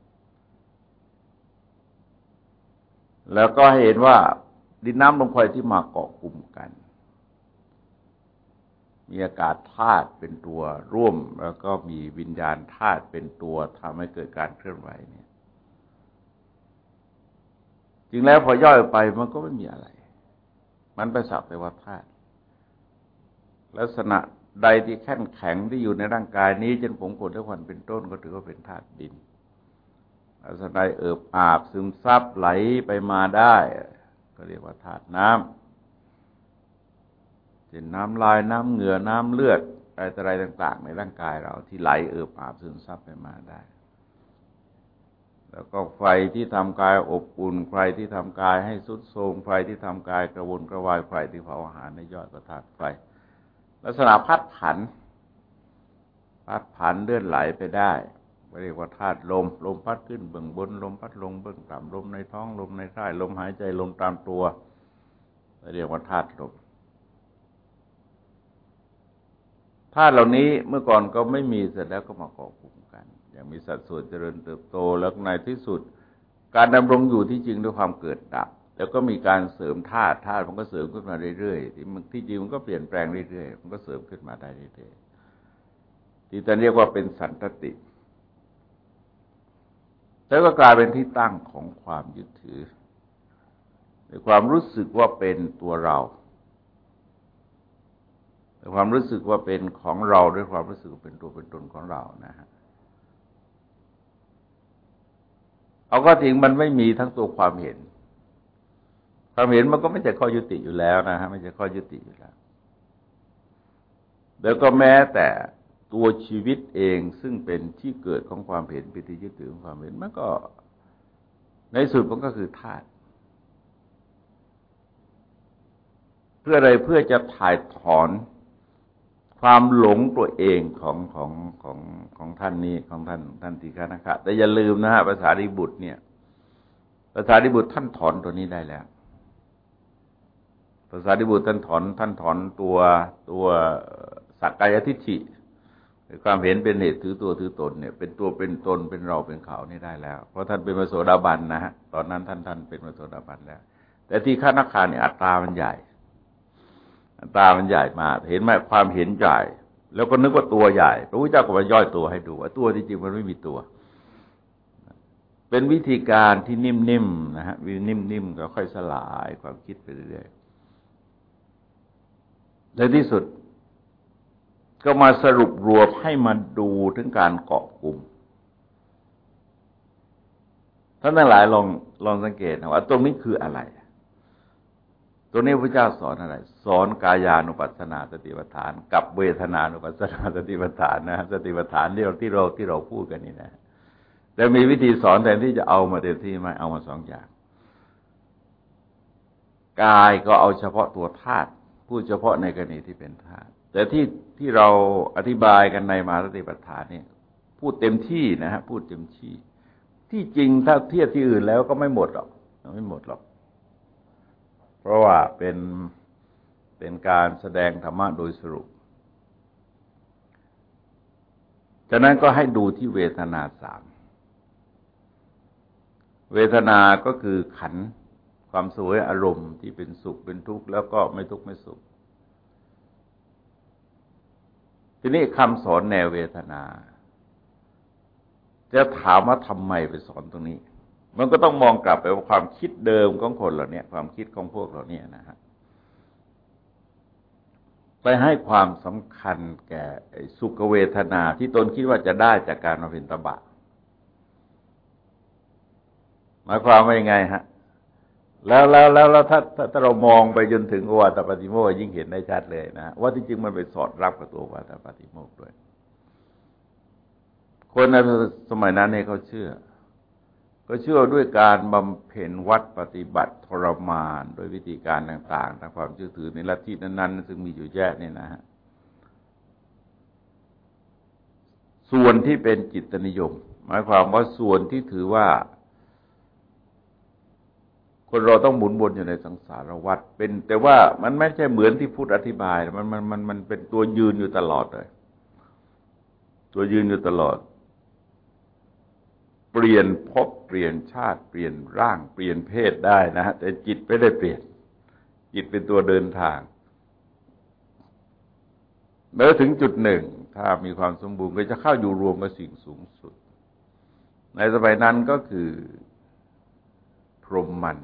Speaker 1: แล้วก็ให้เห็นว่าดินน้ำลมไฟที่มาเกาะกลุ่มกันมีอากาศธาตุเป็นตัวร่วมแล้วก็มีวิญญาณธาตุเป็นตัวทำให้เกิดการเคลื่อนไหวเนี่ยจริงแล้วพอย่อยไปมันก็ไม่มีอะไรมันไปสักแต่ว่าธาตุลักษณะใดที่แข็งแข็งที่อยู่ในร่างกายนี้เช่นผมขนและควันเป็นต้นก็ถือว่าเป็นธาตุดินลักษณะใดเอิบอาบซึมซับไหลไปมาได้ก็เรียกว่าธาตุน้ำเช่นน้ำลายน้ำเหงื่อน้ำเลือดอะไรต่างๆในร่างกายเราที่ไหลเอิบอาบซึมซับไปมาได้แล้วก็ไฟที่ทำกายอบอุ่นไฟที่ทำกายให้ทรุดโทรมไฟที่ทำกายกระวนกระวายไฟที่เผาอาหารในยอดก็ธาตุไฟลักษณะพัดผันเลื่อนไหลไปได้เรียกว่าธาตุลมพัดขึ้นเบื้องบนลมพัดลงเบื้องต่ำลมในท้องลมในไส้ลมหายใจลมตามตัวเรียกว่าธาตุลมธาตุเหล่านี้เมื่อก่อนก็ไม่มีเสร็จแล้วก็มาเกาะกลุ่มกันอย่างมีสัดส่วนเจริญเติบโตแล้วในที่สุดการดำรงอยู่ที่จริงด้วยความเกิดดับแล้วก็มีการเสริมธาตุมันก็เสริมขึ้นมาเรื่อยๆที่จริงมันก็เปลี่ยนแปลงเรื่อยๆมันก็เสริมขึ้นมาได้เรื่อยๆที่จะเรียกว่าเป็นสันตติแล้วก็กลายเป็นที่ตั้งของความยึดถือในความรู้สึกว่าเป็นตัวเราในความรู้สึกว่าเป็นของเราด้วยความรู้สึกเป็นตัวเป็นตนของเรานะฮะเอาก็ถึงมันไม่มีทั้งตัวความเห็นมันก็ไม่ใช่ข้อยุติอยู่แล้วนะฮะไม่ใช่ข้อยุติอยู่แล้วแล้วก็แม้แต่ตัวชีวิตเองซึ่งเป็นที่เกิดของความเห็นเป็นที่ยึดถือของความเห็นมันก็ในสุดมันก็คือธาตุเพื่ออะไรเพื่อจะถ่ายถอนความหลงตัวเองของท่านนี้ของท่านทีฆนคะแต่อย่าลืมนะฮะภาษาริบุตรเนี่ยภาษาริบุตรท่านถอนตัวนี้ได้แล้วภาษาริบุตรท่านถอนตัวสักกายทิฏฐิความเห็นเป็นเหตุถือตัวถือตนเนี่ยเป็นตัวเป็นตนเป็นเราเป็นเขานี่ได้แล้วเพราะท่านเป็นพระโสดาบันนะฮะตอนนั้นท่านเป็นพระโสดาบันแล้วแต่ที่ฆนคะเนี่ยอัตตามันใหญ่มากเห็นไหมความเห็นใหญ่แล้วก็นึกว่าตัวใหญ่พระพุทธเจ้าก็มาย่อยตัวให้ดูว่าตัวที่จริงมันไม่มีตัวเป็นวิธีการที่นิ่มๆนะฮะนิ่มๆก็ค่อยสลายความคิดไปเรื่อยๆในที่สุดก็มาสรุปรวมให้มาดูถึงการเกาะกลุ่มท่านทั้งหลายลองสังเกตนะว่าตรงนี้คืออะไรตัวนี้พระเจ้าสอนอะไรสอนกายานุปัสสนาสติปัฏฐานกับเวทนานุปัสสนาสติปัฏฐานนะสติปัฏฐานที่เราพูดกันนี่นะแต่มีวิธีสอนแทนที่จะเอามาเต็มที่ไม่เอามาสองอย่างกายก็เอาเฉพาะตัวธาตุพูดเฉพาะในกรณีที่เป็นธาตุแต่ที่เราอธิบายกันในมหาสติปัฏฐานนี่พูดเต็มที่นะฮะพูดเต็มที่ที่จริงถ้าเทียบที่อื่นแล้วก็ไม่หมดหรอกเพราะว่าเป็นการแสดงธรรมะโดยสรุปฉะนั้นก็ให้ดูที่เวทนาสามเวทนาก็คือขันธ์ความสวยอารมณ์ที่เป็นสุขเป็นทุกข์แล้วก็ไม่ทุกข์ไม่สุขทีนี้คำสอนแนวเวทนาจะถามว่าทำไมไปสอนตรงนี้มันก็ต้องมองกลับไปว่าความคิดเดิมของคนเหล่านี้ความคิดของพวกเหล่านี้นะฮะไปให้ความสำคัญแก่สุขเวทนาที่ตนคิดว่าจะได้จากการมาเป็นตบะหมายความว่ายังไงฮะแล้วถ้าเรามองไปจนถึงโอวาทปาติโมกข์ยิ่งเห็นได้ชัดเลยนะว่าที่จริงมันไปสอดรับกับตัวโอวาทปาติโมกข์ด้วยคนในสมัยนั้นเนี่ยเขาเชื่อด้วยการบำเพ็ญวัดปฏิบัติทรมานโดยวิธีการต่างๆตามความเชื่อถือในลัทธินั้นๆซึ่งมีอยู่แยะเนี่ยนะฮะส่วนที่เป็นจิตนิยมหมายความว่าส่วนที่ถือว่าคนเราต้องหมุนวนอยู่ในสังสารวัฏเป็นแต่ว่ามันไม่ใช่เหมือนที่พุทธอธิบายมันเป็นตัวยืนอยู่ตลอดเลยตัวยืนอยู่ตลอดเปลี่ยนภพเปลี่ยนชาติเปลี่ยนร่างเปลี่ยนเพศได้นะฮะแต่จิตไม่ได้เปลี่ยนจิตเป็นตัวเดินทางเมื่อถึงจุดหนึ่งถ้ามีความสมบูรณ์ก็จะเข้าอยู่รวมกับสิ่งสูงสุดในสมัยนั้นก็คือพรหมมัน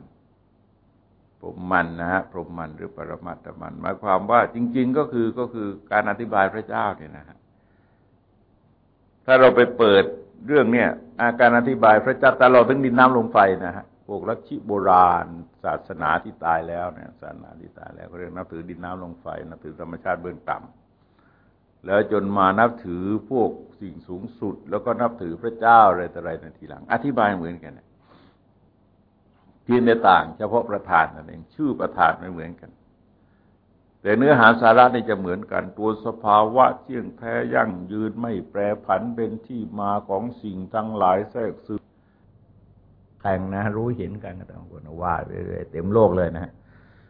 Speaker 1: นะฮะพรหมมันหรือปรมัตถมันหมายความว่าจริงๆก็คือการอธิบายพระเจ้าเนี่ยนะฮะถ้าเราไปเปิดเรื่องเนี่ยการอธิบายพระเจ้าตลอดถึงดินน้ำลมไฟนะฮะพวกลัทธิโบราณศาสนาที่ตายแล้วเนี่ยศาสนาที่ตายแล้วเขาเรียกนับถือดินน้ำลมไฟนับถือธรรมชาติเบื้องต่ำแล้วจนมานับถือพวกสิ่งสูงสุดแล้วก็นับถือพระเจ้าอะไรต่ออะไรในทีหลังอธิบายเหมือนกันเพียงแต่ต่างเฉพาะประธานนั่นเองชื่อประธานไม่เหมือนกันแต่เนื้อหาสาระนี่จะเหมือนกันตัวสภาวะเที่ยงแท้ยั่งยืนไม่แปรผันเป็นที่มาของสิ่งทั้งหลายแทรกซึมแต่งนะรู้เห็นกันก็ต้องคนว่าเรื่อยๆเต็มโลกเลยนะฮะ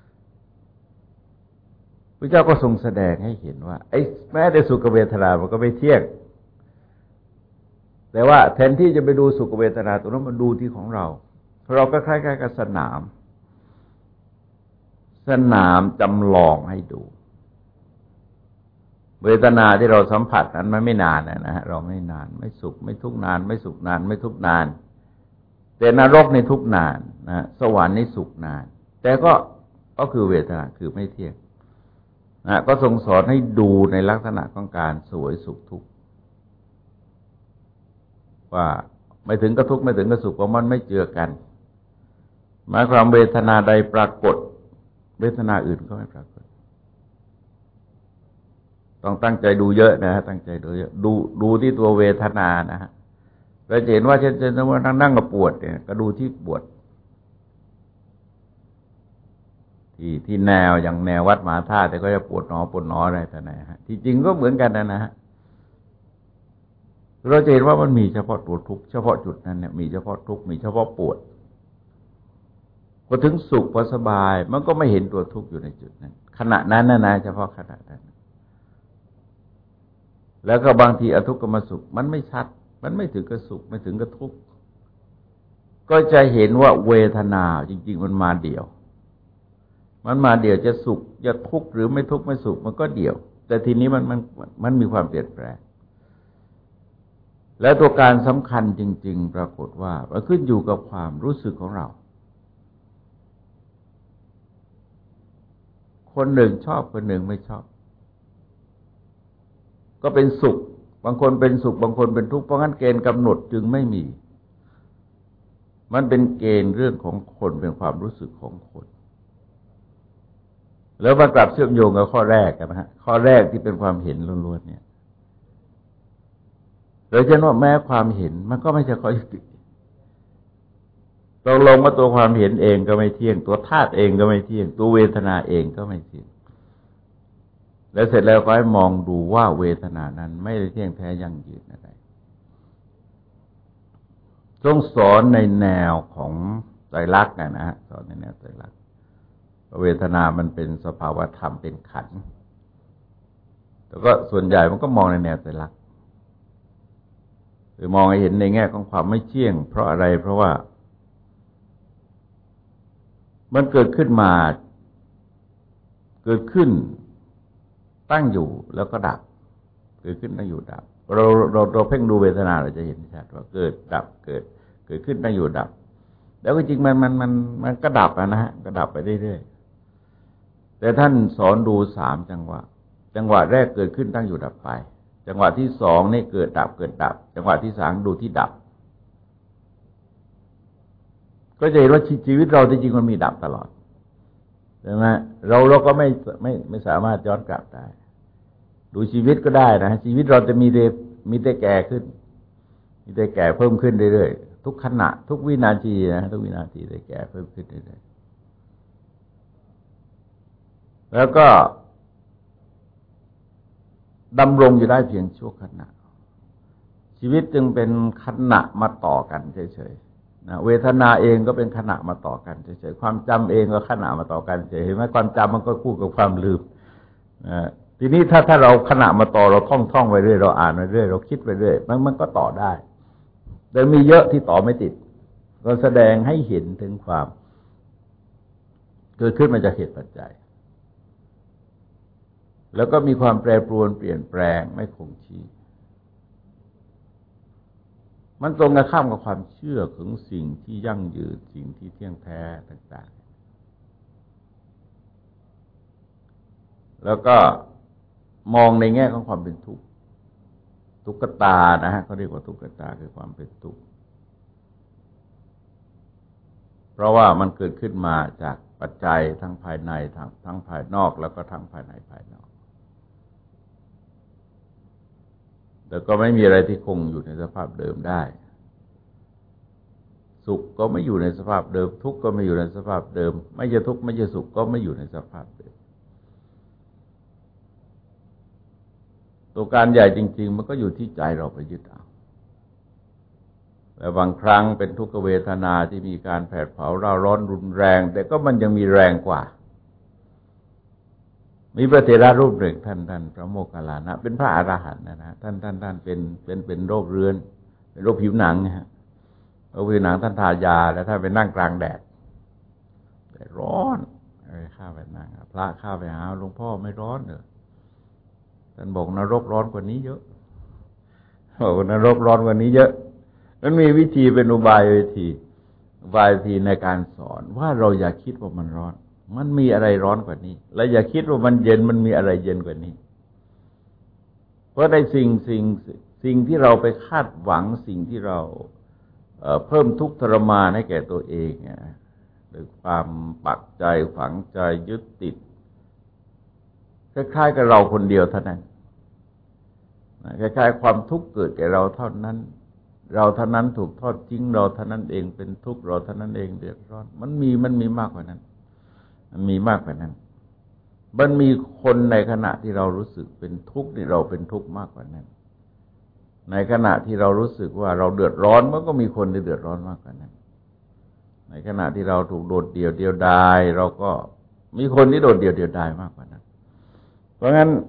Speaker 1: พระเจ้าก็ทรงแสดงให้เห็นว่าไอ้แม้แต่สุขเวทนามันก็ไม่เที่ยงแต่ว่าแทนที่จะไปดูสุขเวทนาตัวนั้นมันดูที่ของเราก็คล้ายๆกับสนามจำลองให้ดูเวทนาที่เราสัมผัสนั้นมันไม่นานนะฮะเราไม่นานไม่สุขไม่ทุกข์นานไม่สุขนานไม่ทุกข์นานแต่นรกในทุกข์นานนะสวรรค์ในสุขนานแต่ก็คือเวทนาคือไม่เที่ยงนะก็ทรงสอนให้ดูในลักษณะของการสวยสุขทุกข์ว่าไม่ถึงกับทุกข์ไม่ถึงกับสุขเพราะมันไม่เจือกันหมายความเวทนาใดปรากฏเวทนาอื่นก็ไม่ปรากฏต้องตั้งใจดูเยอะนะฮะตั้งใจดูเยอะดูที่ตัวเวทนานะฮะเราจะเห็นว่าเช่นว่านั่งกับปวดเนี่ยก็ดูที่ปวดที่แนวอย่างแนววัดมหาธาตุแต่ก็จะปวดหนออะไรแต่ไหนฮะที่จริงก็เหมือนกันนะฮะเราจะเห็นว่ามันมีเฉพาะตัวทุกข์เฉพาะจุดนั้นเนี่ยมีเฉพาะทุกข์มีเฉพาะปวดพอถึงสุขพอสบายมันก็ไม่เห็นตัวทุกข์อยู่ในจุดนั้นขณะนั้นนะเฉพาะขณะนั้นแล้วก็บางทีอทุกขมสุขมันไม่ชัดมันไม่ถึงกับสุขไม่ถึงกับทุกข์ก็จะเห็นว่าเวทนาจริงๆมันมาเดี่ยวจะสุขจะทุกข์หรือไม่ทุกข์ไม่สุขมันก็เดี่ยวแต่ทีนี้มันมีความเปลี่ยนแปลงแล้วตัวการสำคัญจริงๆปรากฏว่ามันขึ้นอยู่กับความรู้สึกของเราคนหนึ่งชอบคนหนึ่งไม่ชอบก็เป็นสุขบางคนเป็นสุขบางคนเป็นทุกข์เพราะงั้นเกณฑ์กำหนดจึงไม่มีมันเป็นเกณฑ์เรื่องของคนเป็นความรู้สึกของคนแล้วมากลับเชื่อมโยงกับข้อแรกนะฮะข้อแรกที่เป็นความเห็นล้วนๆเนี่ยโดยเฉพาะแม้ความเห็นมันก็ไม่ใช่ข้อยุติตกลงว่าตัวความเห็นเองก็ไม่เที่ยงตัวธาตุเองก็ไม่เที่ยงตัวเวทนาเองก็ไม่เที่ยงแล้วเสร็จแล้วก็ให้มองดูว่าเวทนานั้นไม่ได้เที่ยงแท้ยั่งยืนอะไรทรงสอนในแนวของไตรลักษณ์นะฮะสอนในแนวไตรลักษณ์เวทนามันเป็นสภาวธรรมเป็นขันธ์แต่ก็ส่วนใหญ่มันก็มองในแนวไตรลักษณ์หรือมองให้เห็นในแง่ของความไม่เที่ยงเพราะอะไรเพราะว่ามันเกิดขึ้นตั้งอยู่แล้วก็ดับเกิดขึ้นตั้งอยู่ดับเราเพ่งดูเวทนาเราจะเห็นชัดว่าเกิดดับเกิดขึ้นตั้งอยู่ดับแล้วก็จริงมันก็ดับนะฮะก็ดับไปเรื่อยๆแต่ท่านสอนดู3 จังหวะแรกเกิดขึ้นตั้งอยู่ดับไปจังหวะที่2นี่เกิดดับจังหวะที่3ดูที่ดับก็จะเห็นว่าชีวิตเราจริงๆมันมีดับตลอดใช่ไหมเราก็ไม่สามารถย้อนกลับได้ดูชีวิตก็ได้นะชีวิตเราจะมีแต่แก่ขึ้นมีแต่แก่เพิ่มขึ้นเรื่อยๆทุกขณะทุกวินาทีนะทุกวินาทีแต่แก่เพิ่มขึ้นเรื่อยๆแล้วก็ดำรงอยู่ได้เพียงชั่วขณะชีวิตจึงเป็นขณะมาต่อกันเฉยๆนะเวทนาเองก็เป็นขณะมาต่อกันเฉยๆความจำเองก็ขณะมาต่อกันเฉยเห็นไหมความจำมันก็คู่กับความลืมทีนี้ถ้าเราขณะมาต่อเราท่องไปเรื่อยเราอ่านไปเรื่อยเราคิดไปเรื่อยมันก็ต่อได้แต่มีเยอะที่ต่อไม่ติดก็แสดงให้เห็นถึงความเกิดขึ้นมาจากเหตุปัจจัยแล้วก็มีความแปรปรวนเปลี่ยนแปลงไม่คงที่มันตรงกันข้ามกับความเชื่อของสิ่งที่ยั่งยืนสิ่งที่เที่ยงแท้ต่างๆแล้วก็มองในแง่ของความเป็นทุกข์ทุกขตานะฮะเขาเรียกว่าทุกขตาคือความเป็นทุกข์เพราะว่ามันเกิดขึ้นมาจากปัจจัยทั้งภายในทั้งภายนอกแล้วก็ทั้งภายในภายนอกแต่ก็ไม่มีอะไรที่คงอยู่ในสภาพเดิมได้สุขก็ไม่อยู่ในสภาพเดิมทุกข์ก็ไม่อยู่ในสภาพเดิมไม่ใช่ทุกข์ไม่ใช่สุขก็ไม่อยู่ในสภาพเดิมตัวการใหญ่จริงๆมันก็อยู่ที่ใจเราไปยึดเอาแต่บางครั้งเป็นทุกขเวทนาที่มีการแผดเผาเร่าร้อนรุนแรงแต่ก็มันยังมีแรงกว่ามีพระเถระรูปหนึ่งท่านพระโมคคัลลานะเป็นพระอรหันต์นะท่านเป็นโรคเรื้อนเป็นโรคผิวหนังนะฮะโรคผิวหนังท่านทายาแล้วท่านไปนั่งกลางแดดร้อนข้าไปนั่งพระข้าไปหาหลวงพ่อไม่ร้อนเหรอท่านบอกนรกร้อนกว่านี้เยอะบอกนรกร้อนกว่านี้เยอะมันมีวิธีเป็นอุบายวิธีในการสอนว่าเราอย่าคิดว่ามันร้อนมันมีอะไรร้อนกว่านี้และอย่าคิดว่ามันเย็นมันมีอะไรเย็นกว่านี้เพราะในสิ่งที่เราไปคาดหวังสิ่งที่เราเพิ่มทุกข์ทรมานให้แก่ตัวเองโดยความปักใจฝังใจยึดติดคล้ายๆกับเราคนเดียวเท่านั้นคล้ายๆความทุกข์เกิดแก่เราเท่านั้นเราเท่านั้นถูกทอดทิ้งเราเท่านั้นเองเป็นทุกข์เราเท่านั้นเองเดือดร้อนมันมีมากกว่านั้นมันมีมากกว่านั้นมันมีคนในขณะที่เรารู้สึกเป็นทุกข์ที่เราเป็นทุกข์มากกว่านั้นในขณะที่เรารู้สึกว่าเราเดือดร้อนมันก็มีคนที่เดือดร้อนมากกว่านั้นในขณะที่เราถูกโดดเดี่ยวดายเราก็มีคนที่โดดเดี่ยวดายมากกว่านั้นเพราะงั้น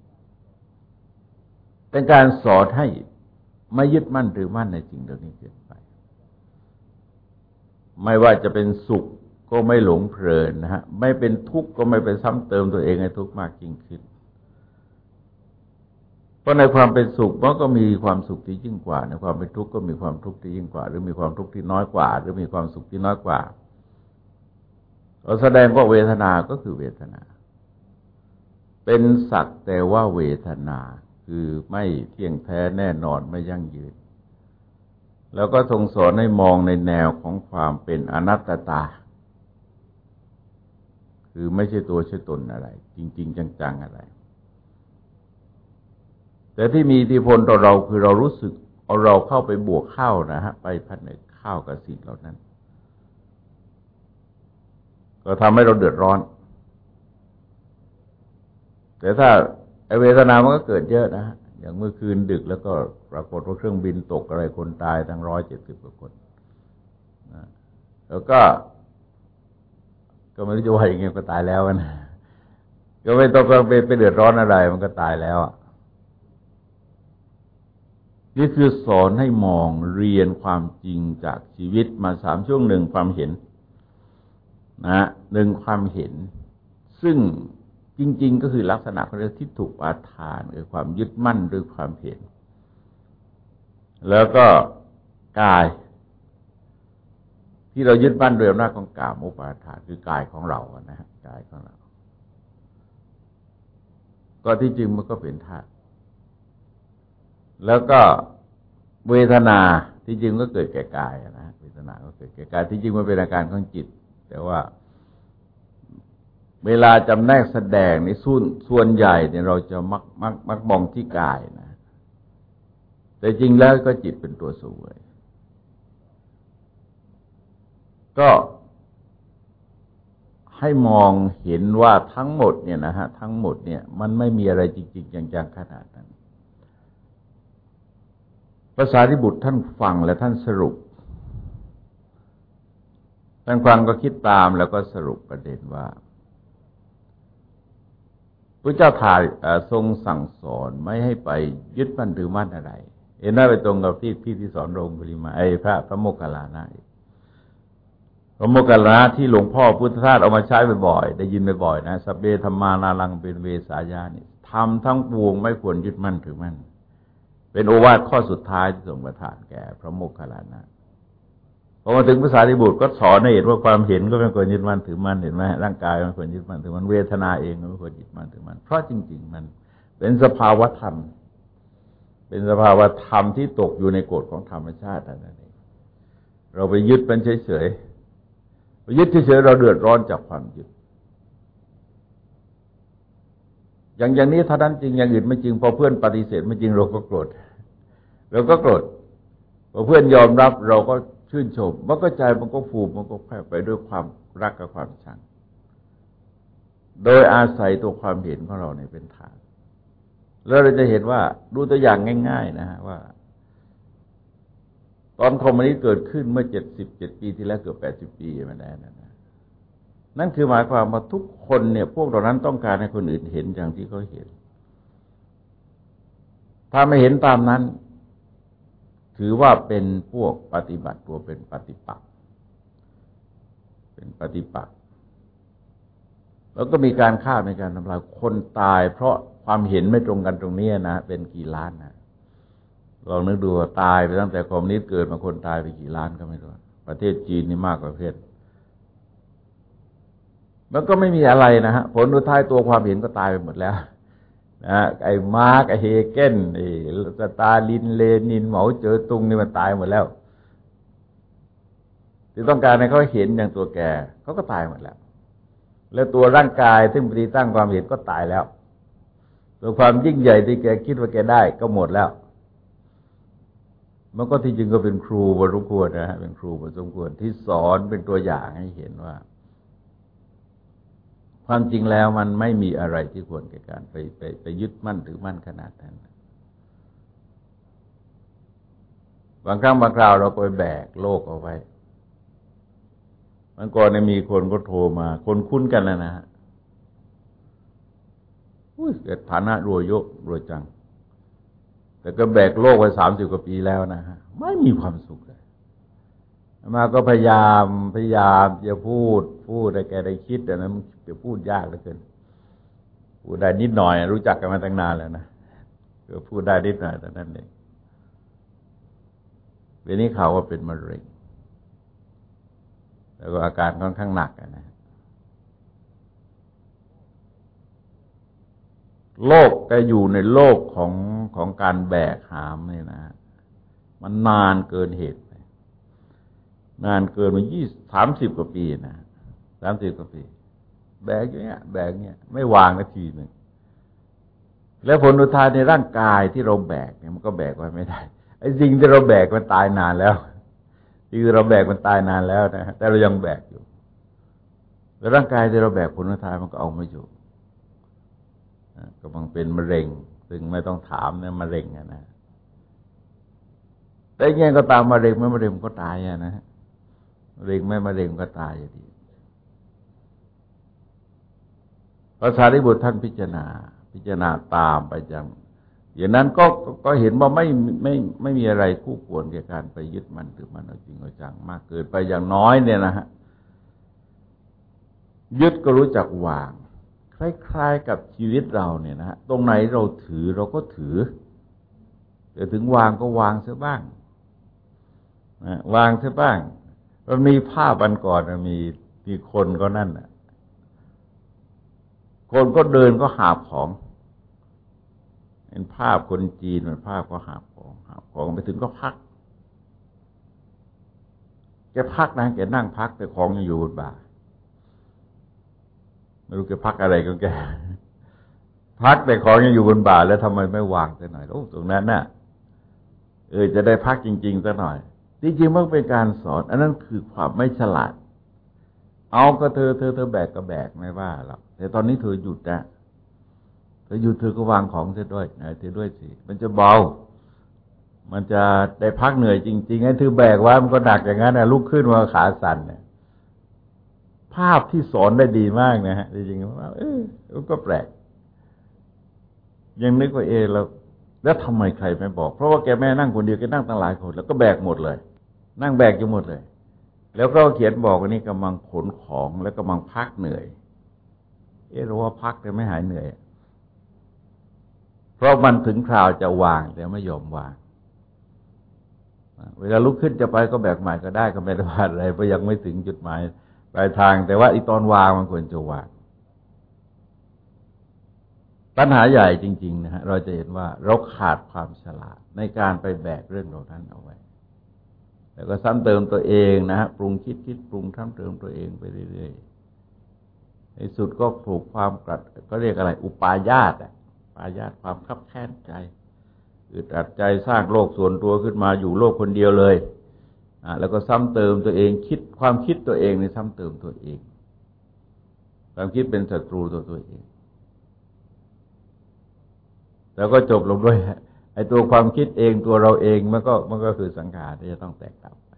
Speaker 1: เป็นการสอนให้ไม่ยึดมั่นหรือมั่นในสิ่งเหล่านี้เกินไปไม่ว่าจะเป็นสุขก็ไม่หลงเพลินนะฮะไม่เป็นทุกข์ก็ไม่ไปซ้ำเติมตัวเองให้ทุกข์มากยิ่งขึ้นเพราะในความเป็นสุขมันก็มีความสุขที่ยิ่งกว่าในความเป็นทุกข์ก็มีความทุกข์ที่ยิ่งกว่าหรือมีความทุกข์ที่น้อยกว่าหรือมีความสุขที่น้อยกว่าเราแสดงว่าเวทนาก็คือเวทนาเป็นสักแต่ว่าเวทนาคือไม่เที่ยงแท้แน่นอนไม่ยั่งยืนแล้วก็ทรงสอนให้มองในแนวของความเป็นอนัตตาคือไม่ใช่ตัวใช่ตนอะไรจริงๆจังๆอะไรแต่ที่มีอิทธิพลต่อเราคือเรารู้สึกเอาเราเข้าไปบวกเข้านะฮะไปผนึกเข้ากับสิ่งเหล่านั้นก็ทำให้เราเดือดร้อนแต่ถ้าเวทนามันก็เกิดเยอะนะฮะอย่างเมื่อคืนดึกแล้วก็ปรากฏว่าเครื่องบินตกอะไรคนตายทั้ง170 กว่าคนแล้วก็ไม่รู้จะว่าอย่างไงก็ตายแล้วนะก็ไม่ต้องไปเดือดร้อนอะไรมันก็ตายแล้วนี่คือสอนให้มองเรียนความจริงจากชีวิตมา3 ช่วง 1ความเห็นนะ1ความเห็นซึ่งจริงๆก็คือลักษณะของทิฏฐุปาทานคือความยึดมั่นหรือความเห็นแล้วก็กายที่เรายึดมั่นโดยอำนาจของกามอุปาทานคือกายของเรานะฮะกายของเราก็ที่จริงมันก็เป็นธาตุแล้วก็เวทนาที่จริงก็เกิดแก่กายนะเวทนาก็เกิดแก่กายที่จริงมันเป็นอาการของจิตแต่ว่าเวลาจำแนกแสดงในส่วนใหญ่เนี่ยเราจะมักมองที่กายนะแต่จริงแล้วก็จิตเป็นตัวเสวยก็ให้มองเห็นว่าทั้งหมดเนี่ยนะฮะทั้งหมดเนี่ยมันไม่มีอะไรจริงๆจังๆขนาดนั้นภาษาริบุตรท่านฟังและท่านสรุปท่านฟังก็คิดตามแล้วก็สรุปประเด็นว่าพระเจ้าถ่ายทรงสั่งสอนไม่ให้ไปยึดมั่นถือมั่นอะไรเห็นได้ไปตรงกับที่สอนโรงปริมาพระโมคคัลลานะพระโมคคัลลานะที่หลวงพ่อพุทธทาสเอามาใช้บ่อยๆได้ยินบ่อยๆนะสัพเพธัมมานารังเป็นเวสายานี่ทำทั้งปวงไม่ควรยึดมั่นถือมั่นเป็นโอวาทข้อสุดท้ายที่ทรงประทานแก่พระโมคคัลลานะพอมาถึงภาษาริบุตรก็สอนให้เห็นว่าความเห็นก็ไม่ควรยึดมั่นถือมั่นเห็นไหมร่างกายไม่ควรยึดมั่นถือมั่นเวทนาเองก็ไม่ควรยึดมั่นถือมั่นเพราะจริงๆมันเป็นสภาวธรรมเป็นสภาวธรรมที่ตกอยู่ในกฎของธรรมชาตินั่นเองเราไปยึดมันเฉยๆไปยึดเฉยๆเราเดือดร้อนจากความยึดอย่างนี้ถ้านั้นจริงอย่างอื่นไม่จริงพอเพื่อนปฏิเสธไม่จริงเราก็โกรธพอเพื่อนยอมรับเราก็ชื่นชมมันก็ใจมันก็ฟูมันก็แผ่ไปด้วยความรักกับความชังโดยอาศัยตัวความเห็นของเราเนี่ยเป็นฐานแล้วเราจะเห็นว่าดูตัวอย่างง่ายๆนะฮะว่าตอนคอมมิวนิสต์เกิดขึ้นเมื่อ77 ปีที่แล้วเกือบ80 ปีมาแล้วนั่นคือหมายความว่าทุกคนเนี่ยพวกเหล่านั้นต้องการให้คนอื่นเห็นอย่างที่เขาเห็นถ้าไม่เห็นตามนั้นถือว่าเป็นพวกปฏิบัติตัวเป็นปฏิปักษ์แล้วก็มีการฆ่ามีการทำลายคนตายเพราะความเห็นไม่ตรงกันตรงนี้นะเป็นกี่ล้านนะลองนึกดูว่าตายไปตั้งแต่คอมมิวนิสต์เกิดมาคนตายไปกี่ล้านก็ไม่รู้ประเทศจีนนี่มากกว่าประเทศมันก็ไม่มีอะไรนะฮะผลสุดท้ายตัวความเห็นก็ตายไปหมดแล้วนะไอ้มาร์กไอ้เฮเกนไอ้สตาลินเลนินเหมาเจ๋อตุงนี่มันตายหมดแล้วที่ต้องการให้เขาเห็นอย่างตัวแกเขาก็ตายหมดแล้วแล้วตัวร่างกายที่ปฏิตั้งความเห็นก็ตายแล้วตัวความยิ่งใหญ่ที่แกคิดว่าแกได้ก็หมดแล้วมันก็ที่จริงก็เป็นครูพอสมควรนะฮะเป็นครูพอสมควรที่สอนเป็นตัวอย่างให้เห็นว่าความจริงแล้วมันไม่มีอะไรที่ควรแก่การไปยึดมั่นถือมั่นขนาดนั้นบางครั้งบางคราวเราก็ไปแบกโลกเอาไว้เมื่อก่อนมีคนก็โทรมาคนคุ้นกันแล้วนะฮะเกิดฐานะรวยยกรวยจังแต่ก็แบกโลกไว้30 กว่าปีแล้วนะฮะไม่มีความสุขเลยมาก็พยายามจะพูดให้แกได้คิดแต่นั้นจะพูดยากเหลือเกินพูดได้นิดหน่อยรู้จักกันมาตั้งนานแล้วนะก็พูดได้นิดหน่อยแต่นั้นเองเดี๋ยวนี้ข่าวว่าเป็นมะเร็งแล้วก็อาการค่อนข้างหนักนะโลกก็อยู่ในโลกของการแบกหามเนี่ยนะมันนานเกินเหตุนานเกินมา30 กว่าปีนะ30 กว่าปีแบกอย่างเงี้ยไม่วางนาทีหนึ่งแล้วผลสุดท้ายในร่างกายที่เราแบกเนี่ยมันก็แบกไว้ไม่ได้ไอ้สิ่งที่เราแบกมันตายนานแล้วคือเราแบกมันตายนานแล้วนะแต่เรายังแบกอยู่แล้วร่างกายที่เราแบกผลสุดท้ายมันก็เอาไม่อยู่ก็บังเป็นมะเร็งซึ่งไม่ต้องถามนะมะเร็งนะแต่ยังไงก็ตามมะเร็งไม่มะเร็งก็ตายนะมะเร็งไม่มะเร็งก็ตายอยู่ดีพระสารีบุตรท่านพิจารณาตามไปอย่างนั้นก็เห็นว่าไม่มีอะไรคู่ควรแก่การไปยึดมั่นถือมั่นเอาจริงเอาจังมากเกินไปอย่างน้อยเนี่ยนะฮะยึดก็รู้จักวางคล้ายๆกับชีวิตเราเนี่ยนะฮะตรงไหนเราถือเราก็ถือ
Speaker 2: แต่ถึงวางก็วางเสียบ้างวางเสียบ้างมันมีภาพวันก่อนมีคนก็นั่นน่ะคนก็เดินก็หาบของเป็นภาพคนจีนเป็นภาพก็หาบของไปถึงก็พักแกพักนะแกนั่งพักแต่ของยังอยู่บนบ่าไม่รู้แกพักอะไรของแกพักแต่ของยังอยู่บนบ่าแล้วทำไมไม่วางซะหน่อยโอ้ตรงนั้นน่ะจะได้พักจริงๆซะหน่อยจริงๆมันเป็นการสอนอันนั้นคือความไม่ฉลาดเอาก็เธอแบกก็แบกไม่ว่าหรอกแต่ตอนนี้เธอหยุดนะเธอหยุดเธอก็วางของเธอด้วยเธอด้วยสิมันจะเบามันจะได้พักเหนื่อยจริงๆไอ้เธอแบกไว้มันก็หนักอย่างนั้นนะลุกขึ้นมาขาสั่นเนี่ยภาพที่สอนได้ดีมากนะฮะจริงๆว่าก็แปลกยังนึกว่าแล้วทำไมใครไม่บอกเพราะว่าแกแม่นั่งคนเดียวแกนั่งตั้งหลายคนแล้วก็แบกหมดเลยนั่งแบกอยู่หมดเลยแล้วก็เขียนบอกว่านี่กำลังขนของแล้วกำลังพักเหนื่อยเราว่าพักแต่ไม่หายเหนื่อยเพราะมันถึงคราวจะวางแต่ไม่ยอมวางเวลาลุกขึ้นจะไปก็แบกใหม่ก็ได้ก็ไม่ได้ว่าอะไรเพราะยังไม่ถึงจุดหมายปลายทางแต่ว่าอีตอนวางมันควรจะวางปัญหาใหญ่จริงๆนะฮะเราจะเห็นว่าเราขาดความฉลาดในการไปแบกเรื่องเหล่านั้นเอาไว้แล้วก็ซ้ำเติมตัวเองนะฮะปรุงคิดปรุงซ้ำเติมตัวเองไปเรื่อยๆในสุดก็ถูกความก็เรียกอะไรอุปาญาตปาญาตความคับแค้นใจอึดอัดใจสร้างโลกส่วนตัวขึ้นมาอยู่โลกคนเดียวเลยแล้วก็ซ้ำเติมตัวเองความคิดตัวเองในซ้ำเติมตัวเองความคิดเป็นศัตรูตัวเองแล้วก็จบลงด้วยไอ้ตัวความคิดเองตัวเราเองมันก็คือสังขารที่จะต้องแตกดับไป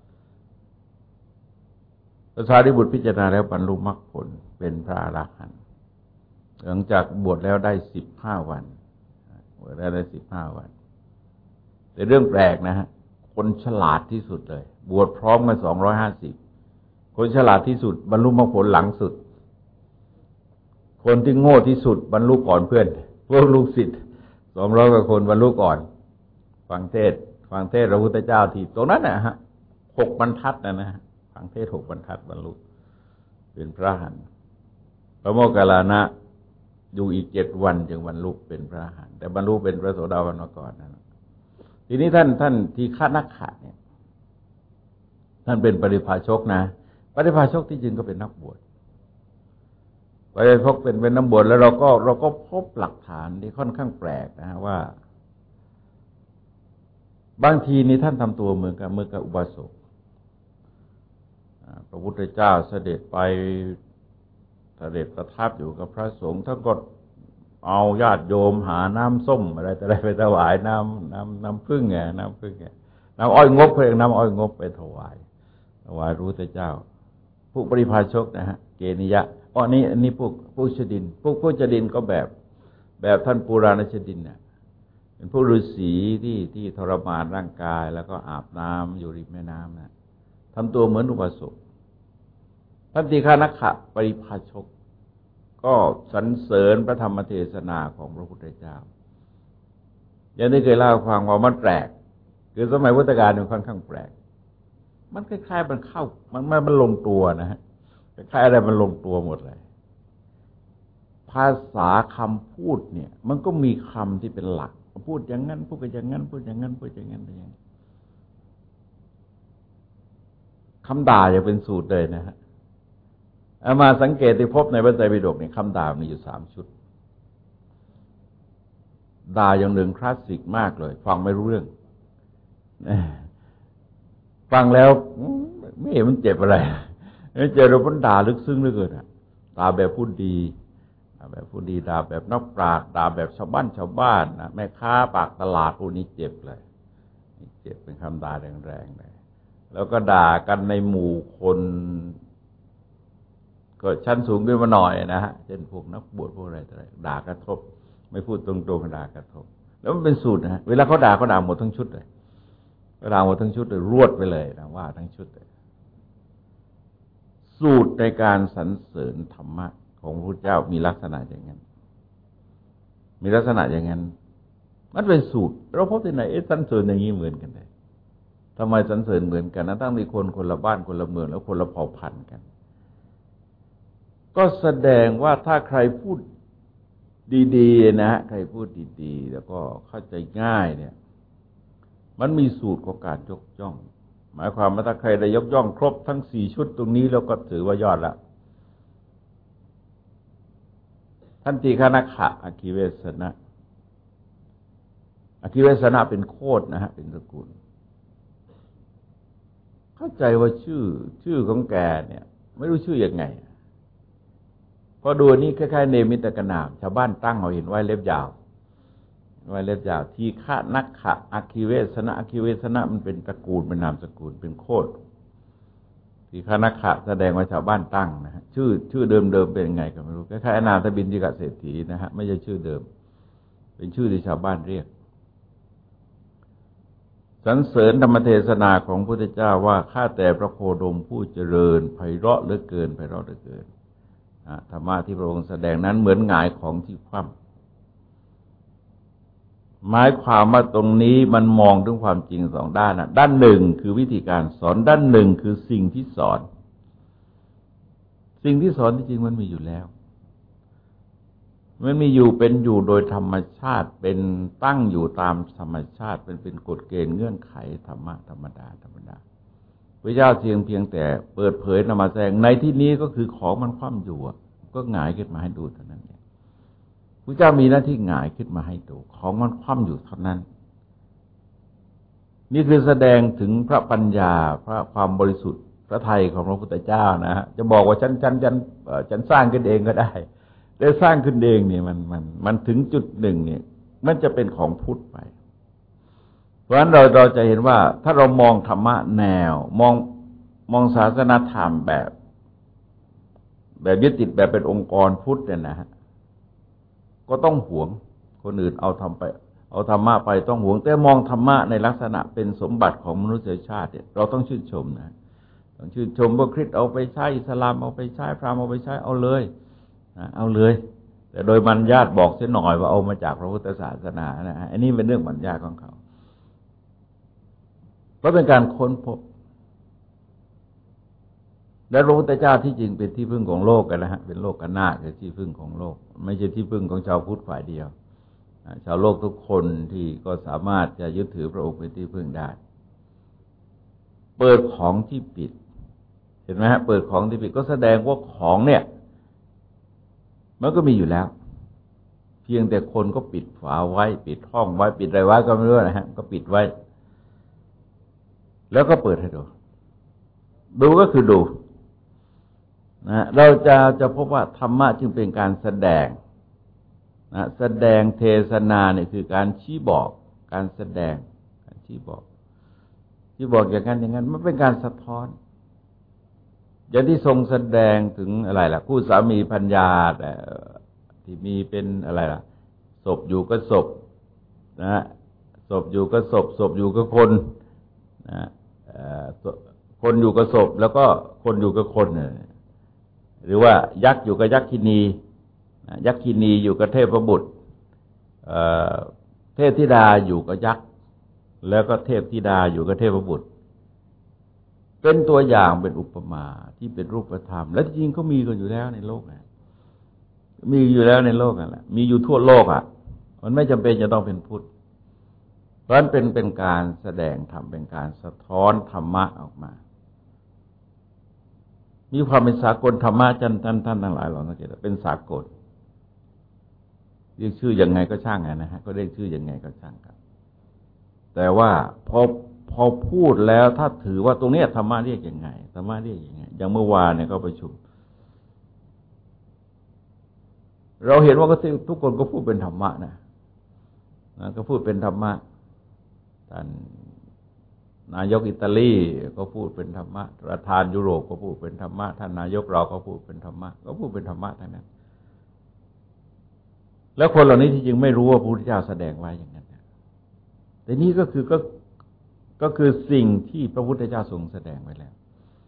Speaker 2: พระสารีบุตรพิจารณาแล้วบรรลุมรรคผลเป็นพระอรหันต์หลังจากบวชแล้วได้15 วันบวชแล้วได้15 วันแต่เรื่องแปลกนะฮะคนฉลาดที่สุดเลยบวชพร้อมกัน250คนฉลาดที่สุดบรรลุมรรคผลหลังสุดคนที่โง่ที่สุดบรรลุก่อนเพื่อนพวกลูกศิษย์200 กว่าคนบรรลุก่อนฟังเทศพระพุทธเจ้าที่ตรงนั้นนะฮะ6 บรรทัดนะฮะฟังเทศ6 บรรทัดบรรลุเป็นพระอรหันต์พระโมคคัลลานะอยู่อีก7 วันจึงบรรลุเป็นพระอรหันต์แต่บรรลุเป็นพระโสดาบันมาก่อนนะทีนี้ท่านทีฆนักขะเนี่ยท่านเป็นปริพาชกนะปริพาชกที่จริงก็เป็นนักบวชปริพาชกเป็นนักบวชแล้วเราก็พบหลักฐานที่ค่อนข้างแปลกนะว่าบางทีนี่ท่านทำตัวเหมือนกับอุบาสกพระพุทธเจ้าเสด็จประทับอยู่กับพระสงฆ์ท่านก็เอาญาติโยมหาน้ำส้มอะไรแต่อะไรไปถวายน้ำผึ้งน้ำอ้อยงบเพื่อน้ำอ้อยงบไปถวายพระพุทธเจ้าผู้ปริพาชกนะฮะเกณิยะอันนี้พวกผู้ชดินพวกชดินก็แบบท่านปุราณชดินเนี่ยเป็นผู้ฤาษีที่ทรมานร่างกายแล้วก็อาบน้ำอยู่ริมแม่น้ำนะทำตัวเหมือนอุบาสกท่านทีฆนักขะปริพาชกก็สรรเสริญพระธรรมเทศนาของพระพุทธเจ้าอย่างที่เคยเล่าให้ฟังว่ามันแปลกคือสมัยพุทธกาลมันค่อนข้างแปลกมันคล้ายๆมันเข้ามันลงตัวนะฮะคล้ายๆอะไรมันลงตัวหมดเลยภาษาคำพูดเนี่ยมันก็มีคำที่เป็นหลักพูดอย่างนั้นพูดอย่างนั้นพูดอย่างนั้นพูดอย่างนั้นอย่างนี้คำด่าจะเป็นสูตรเลยนะฮะเอามาสังเกตที่พบในพระไตรปิฎกเนี่ยคำด่ามีอยู่3 ชุดด่าอย่างหนึ่งคลาสสิกมากเลยฟังไม่รู้เรื่องฟังแล้วไม่เห็นมันเจ็บอะไรเจอเราพ้นด่าลึกซึ้งเหลือเกินด่าแบบพูดดีด่าแบบนักปราชญ์ด่าแบบชาวบ้านนะแม่ค้าปากตลาดพวกนี้เจ็บเลยเจ็บเป็นคำด่าแรงๆเลยแล้วก็ด่ากันในหมู่คนก็ชั้นสูงขึ้นมาหน่อยนะฮะเช่นพวกนักบวชพวกอะไรด่ากระทบไม่พูดตรงๆด่ากระทบแล้วมันเป็นสูตรนะเวลาเขาด่าหมดทั้งชุดเลยด่าหมดทั้งชุดเลยรวดไปเลยนะว่าทั้งชุดเลยสูตรในการสรรเสริญธรรมะของพระพุทธเจ้ามีลักษณะอย่างนั้นมันเป็นสูตรเราพบที่ไหนสรรเสริญอย่างนี้เหมือนกันเลยทำไมสรรเสริญเหมือนกันนะตั้งที่คนละบ้านคนละเมืองแล้วคนละเผ่าพันธุ์กันก็แสดงว่าถ้าใครพูดดีๆนะใครพูดดีๆแล้วก็เข้าใจง่ายเนี่ยมันมีสูตรของการยกย่องหมายความว่าถ้าใครได้ยกย่องครบทั้ง4ชุดตรงนี้แล้วก็ถือว่ายอดละท่านตีฆนขะอคิเวสนะอคิเวสนะเป็นโคตรนะฮะเป็นตระกูลเข้าใจว่าชื่อของแกเนี่ยไม่รู้ชื่อยังไงพอดูนี่คล้ายๆเนมิตกนามชาวบ้านตั้งเอาเห็นไว้เล็บยาวทีฆะนักขะอคิเวสนะอคิเวสนะมันเป็นตระกูลเป็นนามสกุลเป็นโคตรทีฆะนักขะแสดงว่าชาวบ้านตั้งนะฮะชื่อเดิมเป็นยังไงก็ไม่รู้คล้ายๆอนาถบิณฑิกเศรษฐีนะฮะไม่ใช่ชื่อเดิมเป็นชื่อที่ชาวบ้านเรียกสรรเสริญธรรมเทศนาของพระพุทธเจ้าว่าข้าแต่พระโคดมผู้เจริญไพเราะเหลือเกินไพเราะเหลือเกินธรรมะที่พระองค์แสดงนั้นเหมือนหงายของที่คว่ำหมายความว่าตรงนี้มันมองถึงความจริงสองด้านนะด้านหนึ่งคือวิธีการสอนด้านหนึ่งคือสิ่งที่สอนที่จริงมันมีอยู่แล้วมันมีอยู่เป็นอยู่โดยธรรมชาติเป็นตั้งอยู่ตามธรรมชาติเป็นกฎเกณฑ์เงื่อนไขธรรมะธรรมดาพระเจ้าเพียงแต่เปิดเผยนำมาแสดงในที่นี้ก็คือของมันคว่ำอยู่ก็หงายขึ้นมาให้ดูเท่านั้นเองพระเจ้ามีหน้าที่หงายขึ้นมาให้ดูของมันคว่ำอยู่เท่านั้นนี่คือแสดงถึงพระปัญญาพระความบริสุทธิ์พระทัยของพระพุทธเจ้านะฮะจะบอกว่าฉันสร้างขึ้นเองก็ได้แต่สร้างขึ้นเองเนี่ยมันถึงจุดหนึ่งเนี่ยมันจะเป็นของพุทธไปเพราะฉะนั้นเราจะเห็นว่าถ้าเรามองธรรมะแนวมองศาสนธรรมแบบยึดติดแบบเป็นองค์กรพุทธเนี่ยนะฮะก็ต้องหวงคนอื่นเอาธรรมะไปต้องหวงแต่มองธรรมะในลักษณะเป็นสมบัติของมนุษยชาติเนี่ยเราต้องชื่นชมนะต้องชื่นชมว่าคริสต์เอาไปใช้อิสลามเอาไปใช้พราหมณ์เอาไปใช้เอาเลยเอาเลยแต่โดยบัญญัติบอกเสียหน่อยว่าเอามาจากพระพุทธศาสนานะอันนี้เป็นเรื่องบัญญัติของเขาเพราะเป็นการค้นพบและพระพุทธเจ้าที่จริงเป็นที่พึ่งของโลกกันนะฮะเป็นโลกกันนาคือที่พึ่งของโลกไม่ใช่ที่พึ่งของชาวพุทธฝ่ายเดียวชาวโลกทุกคนที่ก็สามารถจะยึดถือพระองค์เป็นที่พึ่งได้เปิดของที่ปิดเห็นไหมฮะเปิดของที่ปิดก็แสดงว่าของเนี่ยมันก็มีอยู่แล้วเพียงแต่คนก็ปิดฝาไว้ปิดห้องไว้ปิดอะไรไว้ก็ไม่รู้นะฮะก็ปิดไว้แล้วก็เปิดให้ดูก็คือดูนะเราจะพบว่าธรรมะจึงเป็นการแสดงนะแสดงเทศนาเนี่ยคือการชี้บอกการแสดงการชี้บอกอย่างนั้นมันเป็นการสะท้อนอย่างที่ทรงแสดงถึงอะไรล่ะคู่สามีภรรยาแต่ที่มีเป็นอะไรล่ะศพอยู่ก็ศพนะศพอยู่ก็ศพอยู่ก็คนนะคนอยู่กับศพแล้วก็คนอยู่กับคนหรือว่ายักษ์อยู่กับยักษินียักษินีอยู่กับเทพบุตรเทพธิดาอยู่กับยักษ์แล้วก็เทพธิดาอยู่กับเทพบุตรเป็นตัวอย่างเป็นอุปมาที่เป็นรูปธรรมและจริงๆก็มีกันอยู่แล้วในโลกนะมีอยู่แล้วในโลกนั่นแหละมีอยู่ทั่วโลกมันไม่จำเป็นจะต้องเป็นพุทธเพราะฉะนั้นเป็นการแสดงธรรมเป็นการสะท้อนธรรมะออกมามีความเป็นสากลธรรมะท่านทั้งหลายเราสังเกตเป็นสากลเรียกชื่อยังไงก็ช่างนะฮะก็เรียกชื่อยังไงก็ช่างครับแต่ว่าพอพูดแล้วถ้าถือว่าตรงนี้ธรรมะเรียกยังไงธรรมะเรียกยังไงอย่างเมื่อวานเนี่ยก็ประชุมเราเห็นว่าทุกคนก็พูดเป็นธรรมะนะก็พูดเป็นธรรมะท่านนายกอิตาลีก็พูดเป็นธรรมะประธานยุโรปก็พูดเป็นธรรมะท่านนายกเราก็พูดเป็นธรรมะก็พูดเป็นธรรมะทั้งนั้นแล้วคนเหล่านี้ที่จริงไม่รู้ว่าพระพุทธเจ้าแสดงไว้อย่างนั้นแต่นี่ก็คือสิ่งที่พระพุทธเจ้าทรงแสดงไว้แล้ว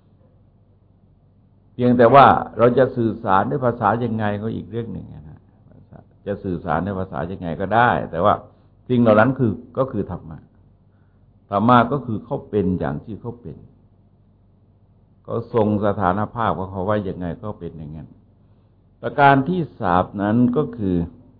Speaker 2: เพียงแต่ว่าเราจะสื่อสารด้วยภาษายังไงก็อีกเรื่องหนึ่งนะจะสื่อสารด้วยภาษายังไงก็ได้แต่ว่าสิ่งเหล่านั้นก็คือธรรมะก็คือเขาเป็นอย่างที่เขาเป็นก็ทรงสถานภาพของเขาไว้อย่างไงก็เป็นอย่างนั้นประการที่สามนั้นก็คือ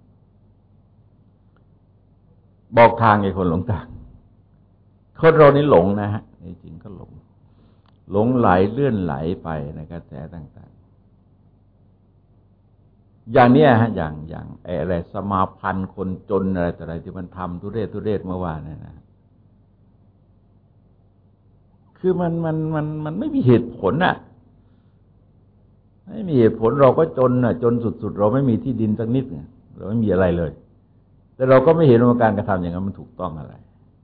Speaker 2: บอกทางให้คนหลงทางคนเรานี่หลงนะฮะจริงๆก็หลงไหลเลื่อนไหลไปในกระแสต่างๆอย่างเนี้ยฮะอย่างอะไรสมาพันธ์คนจนอะไรต่ออะไรที่มันทำทุเรศเมื่อวานเนี่ยนะคือมันไม่มีเหตุผลน่ะไม่มีเหตุผลเราก็จนน่ะจนสุดๆเราไม่มีที่ดินสักนิดเนี่ยเราไม่มีอะไรเลยแต่เราก็ไม่เห็นว่าการกระทำอย่างนั้นมันถูกต้องอะไร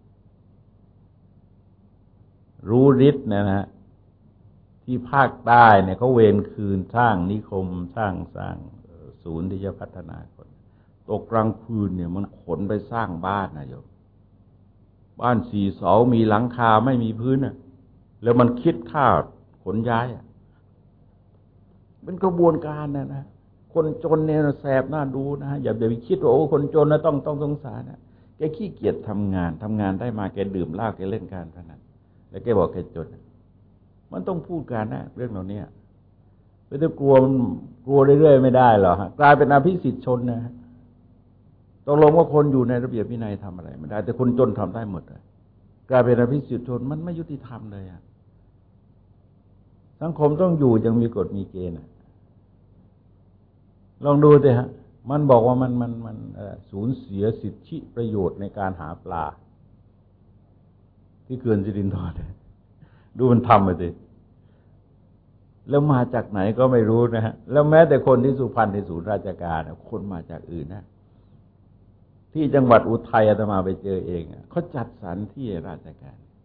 Speaker 2: รู้ฤทธิ์นะฮะที่ภาคใต้เนี่ยเขาเวรคืนสร้างนิคมสร้างศูนย์ที่จะพัฒนาคนตกกลางคืนเนี่ยมันขนไปสร้างบ้านนะโยมบ้าน4 เสามีหลังคาไม่มีพื้นน่ะแล้วมันคิดค่าขนย้ายอ่ะเป็นกระบวนการนะคนจนเนี่ยแสบน่าดูนะอย่าไปคิดว่าโอ้คนจนนะต้องสงสารนะแกขี้เกียจทำงานได้มาแกดื่มเหล้าแกเล่นการพนันแล้วแกบอกแกจนมันต้องพูดกันนะเรื่องเหล่านี้ไม่ต้องกลัวเรื่อยๆไม่ได้หรอกกลายเป็นอภิสิทธิชนนะตกลงว่าคนอยู่ในระเบียบวินัยทำอะไรไม่ได้แต่คนจนทำได้หมดเลยกลายเป็นอภิสิทธิชนมันไม่ยุติธรรมเลยสังคมต้องอยู่ยังมีกฎมีเกณฑ์ลองดูสิฮะมันบอกว่ามันสูญเสียสิทธิประโยชน์ในการหาปลาที่เขื่อนสิรินธรดูมันทำไปสิแล้วมาจากไหนก็ไม่รู้นะฮะแล้วแม้แต่คนที่สุพรรณในศูนย์ราชการคนมาจากอื่นนะที่จังหวัดอุทัยอาตมาไปเจอเองเขาจัดสรรที่ราช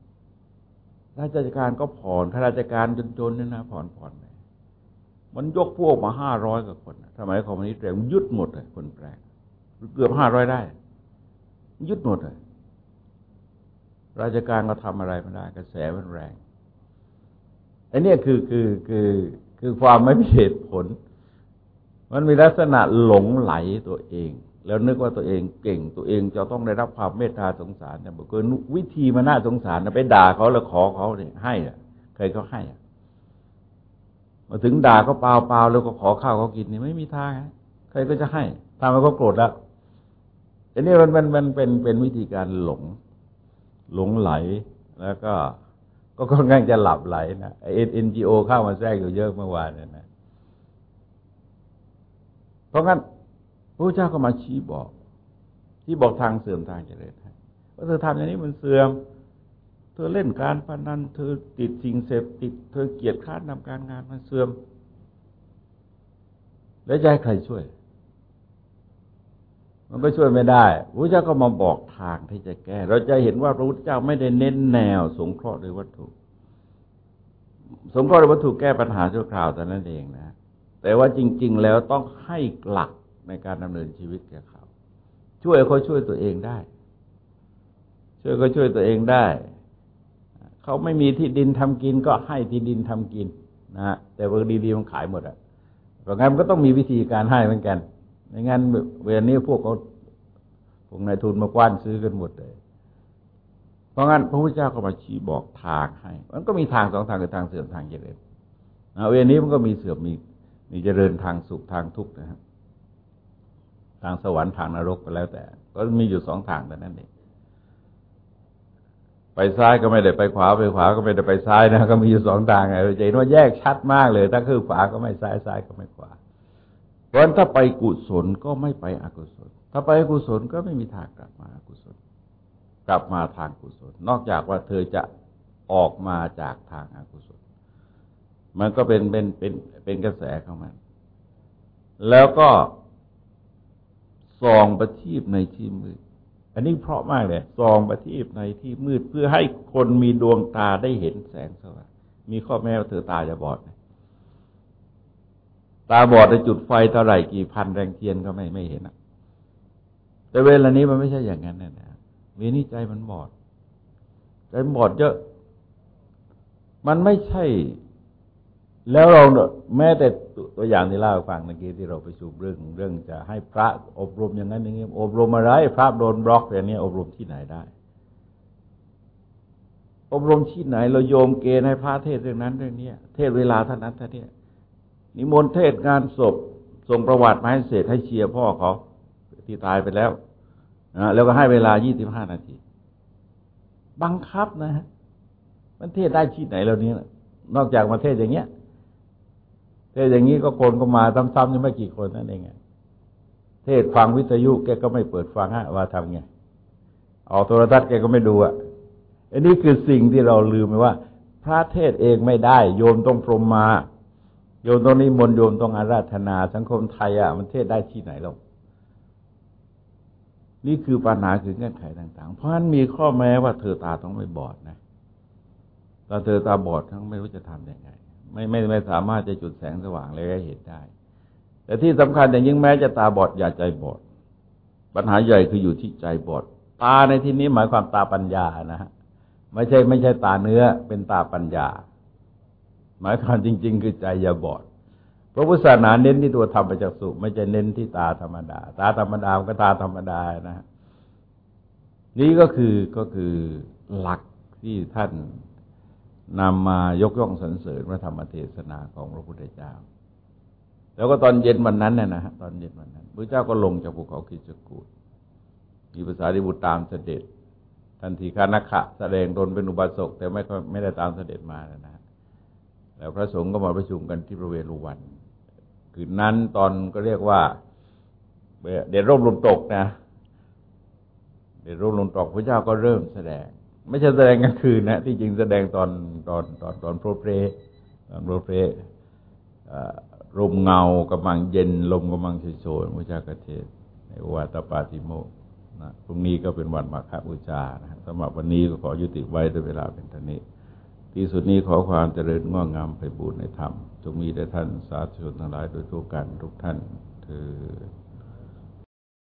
Speaker 2: การก็ผ่อนข้าราชการจนๆเนี่ยนะผ่อนไปมันยกพวกมา500กว่าคนสมัยคอมมิวนิสต์แรงยึดหมดเลยคนแปลงเกือบ500ได้ยึดหมดเลยราชการก็ทำอะไรไม่ได้กระแสมันแรงอันนี้คือความไม่มีเหตุผลมันมีลักษณะหลงไหลตัวเองแล้วนึกว่าตัวเองเก่งตัวเองจะต้องได้รับความเมตตาสงสารแต่บอกว่าวิธีมันน่าสงสารไปด่าเขาแล้วขอเขาเนี่ยให้ใครเขาให้มาถึงด่าก็เปล่าแล้วก็ขอข้าวเขากินนี่ไม่มีทางใครก็จะให้ทำให้เขาโกรธแล้วอันนี้มันเป็นวิธีการหลงไหลแล้วก็ค่อนข้างจะหลับไหลนะNGO เข้ามาแทรกอยู่เยอะเมื่อวานเนี่ยนะเพราะงั้นพระเจ้าก็มาชี้บอกทางเสื่อมทางเจริญว่าเธอทำอย่างนี้มันเสื่อมเธอเล่นการพนันเธอติดสิ่งเสพติดเธอเกียจคร้านทำการงานมันเสื่อมแล้วจะให้ใครช่วยมันก็ช่วยไม่ได้พระเจ้าก็มาบอกทางที่จะแก้เราจะเห็นว่าพระพุทธเจ้าไม่ได้เน้นแนวสงเคราะห์ด้วยวัตถุสงเคราะห์ด้วยวัตถุแก้ปัญหาชั่วคราวแต่นั้นเองนะแต่ว่าจริงๆแล้วต้องให้หลักในการดำเนินชีวิตแก่เขาช่วยเขาช่วยตัวเองได้ช่วยตัวเองได้เขาไม่มีที่ดินทำกินก็ให้ที่ดินทำกินนะแต่พวกดีๆมันขายหมดเพราะงั้นมันก็ต้องมีวิธีการให้เหมือนกันไม่งั้นเวลานี้พวกนายทุนมากว้านซื้อกันหมดเลยเพราะงั้นพระพุทธเจ้าก็มาชี้บอกทางให้มันก็มีทาง2 ทางคือทางเสื่อมทางเจริญเวลานี้มันก็มีเสื่อมมีเจริญทางสุขทางทุกข์นะครับทางสวรรค์ทางนรกก็แล้วแต่ก็มีอยู่2 ทางแต่นั้นเองไปซ้ายก็ไม่ได้ไปขวาไปขวาก็ไม่ได้ไปซ้ายนะก็มีอยู่2 ทางเราจะเห็นว่าแยกชัดมากเลยถ้าคือขวาก็ไม่ซ้ายก็ไม่ขวาเพราะฉะนั้นถ้าไปกุศลก็ไม่ไปอกุศลถ้าไปอกุศลก็ไม่มีทางกลับมาอกุศลกลับมาทางกุศลนอกจากว่าเธอจะออกมาจากทางอกุศลมันก็เป็นกระแสของมันแล้วก็ส่องประทีปในที่มืดอันนี้เพราะมากเลยส่องประทีปในที่มืดเพื่อให้คนมีดวงตาได้เห็นแสงสว่างมีข้อแม้ว่าเธอตาจะบอดตาบอดจะจุดไฟเท่าไหร่กี่พันแรงเทียนก็ไม่เห็นแต่เวลานี้มันไม่ใช่อย่างนั้นนะเวลานี้ใจมันบอดเยอะมันไม่ใช่แล้วเราแม้แต่ตัวอย่างที่เล่าให้ฟังเมื่อกี้ที่เราประชุมเรื่องจะให้พระอบรมอย่างนั้นอย่างนี้อบรมอะไรพระโดนบล็อกอย่างนี้อบรมที่ไหนได้อบรมที่ไหนเราโยมเกณฑ์ให้พระเทศเรื่องนั้นเรื่องนี้เทศเวลาเท่านั้นเท่านี้นิมนต์เทศงานศพส่งประวัติมาให้เสร็จให้เชียร์พ่อเขาที่ตายไปแล้วแล้วก็ให้เวลา25 นาทีบังคับนะฮะมันเทศได้ที่ไหนเหล่านี้นอกจากมาเทศอย่างเงี้ยเทศอย่างนี้ก็คนก็มาซ้ำๆยังไม่กี่คนนั่นเองเทศฟังวิทยุแกก็ไม่เปิดฟังว่าทำไงเอาโทรทัศน์แกก็ไม่ดูอันนี้คือสิ่งที่เราลืมไปว่าพระเทศเองไม่ได้โยมต้องพรหมมาโยมต้องนิมนต์โยมต้องอาราธนาสังคมไทยมันเทศได้ที่ไหนหรอกนี่คือปัญหาคือเงื่อนไขต่างๆเพราะฉะนั้นมีข้อแม้ว่าเธอตาต้องไม่บอดนะตาเธอตาบอดทั้งไม่รู้จะทำยังไงไม่สามารถจะจุดแสงสว่างเลยให้เห็นได้แต่ที่สำคัญอย่างยิ่งแม้จะตาบอดอย่าใจบอดปัญหาใหญ่คืออยู่ที่ใจบอดตาในที่นี้หมายความตาปัญญานะฮะไม่ใช่ตาเนื้อเป็นตาปัญญาหมายความจริงๆคือใจอย่าบอดพระพุทธศาสนาเน้นที่ตัวธรรมจักษุไม่ใช่เน้นที่ตาธรรมดาตาธรรมดามันก็ตาธรรมดานะฮะนี่ก็คือหลักที่ท่านนำมายกย่องสรรเสริญพระธรรมเทศนาของพระพุทธเจ้าแล้วก็ตอนเย็นวันนั้นนะฮะตอนเย็นวันนั้นพระเจ้าก็ลงจากภูเขาคิชกูฏมีภาษาริบุตรตามเสด็จทันทีคานักขะแสดงตนเป็นอุบาสกแต่ไม่ได้ตามเสด็จมานะฮะแล้วพระสงฆ์ก็มาประชุมกันที่บริเวณลุวันคืนนั้นตอนก็เรียกว่าเด็ดร่มลมตกนะเด็ดร่มลมตกพระเจ้าก็เริ่มแสดงไม่ใช่แสดงกลางคืนนะที่จริงแสดงตอนโปรเพลตอนโปรเพลลมเงากำลังเย็นลมกำลังโชยพระเจ้ากเทศในโอวาทปาติโมกข์นะพรุ่งนี้ก็เป็นวันมาฆบูชานะสำหรับวันนี้ก็ขอยุติไว้ด้วยเวลาเป็นเท่านี้ที่สุดนี้ขอความเจริญงอกงามไพบูลย์ในธรรมจงมีแด่ท่านสาธุชนทั้งหลายโดยทั่วกันทุกท่านเทอญ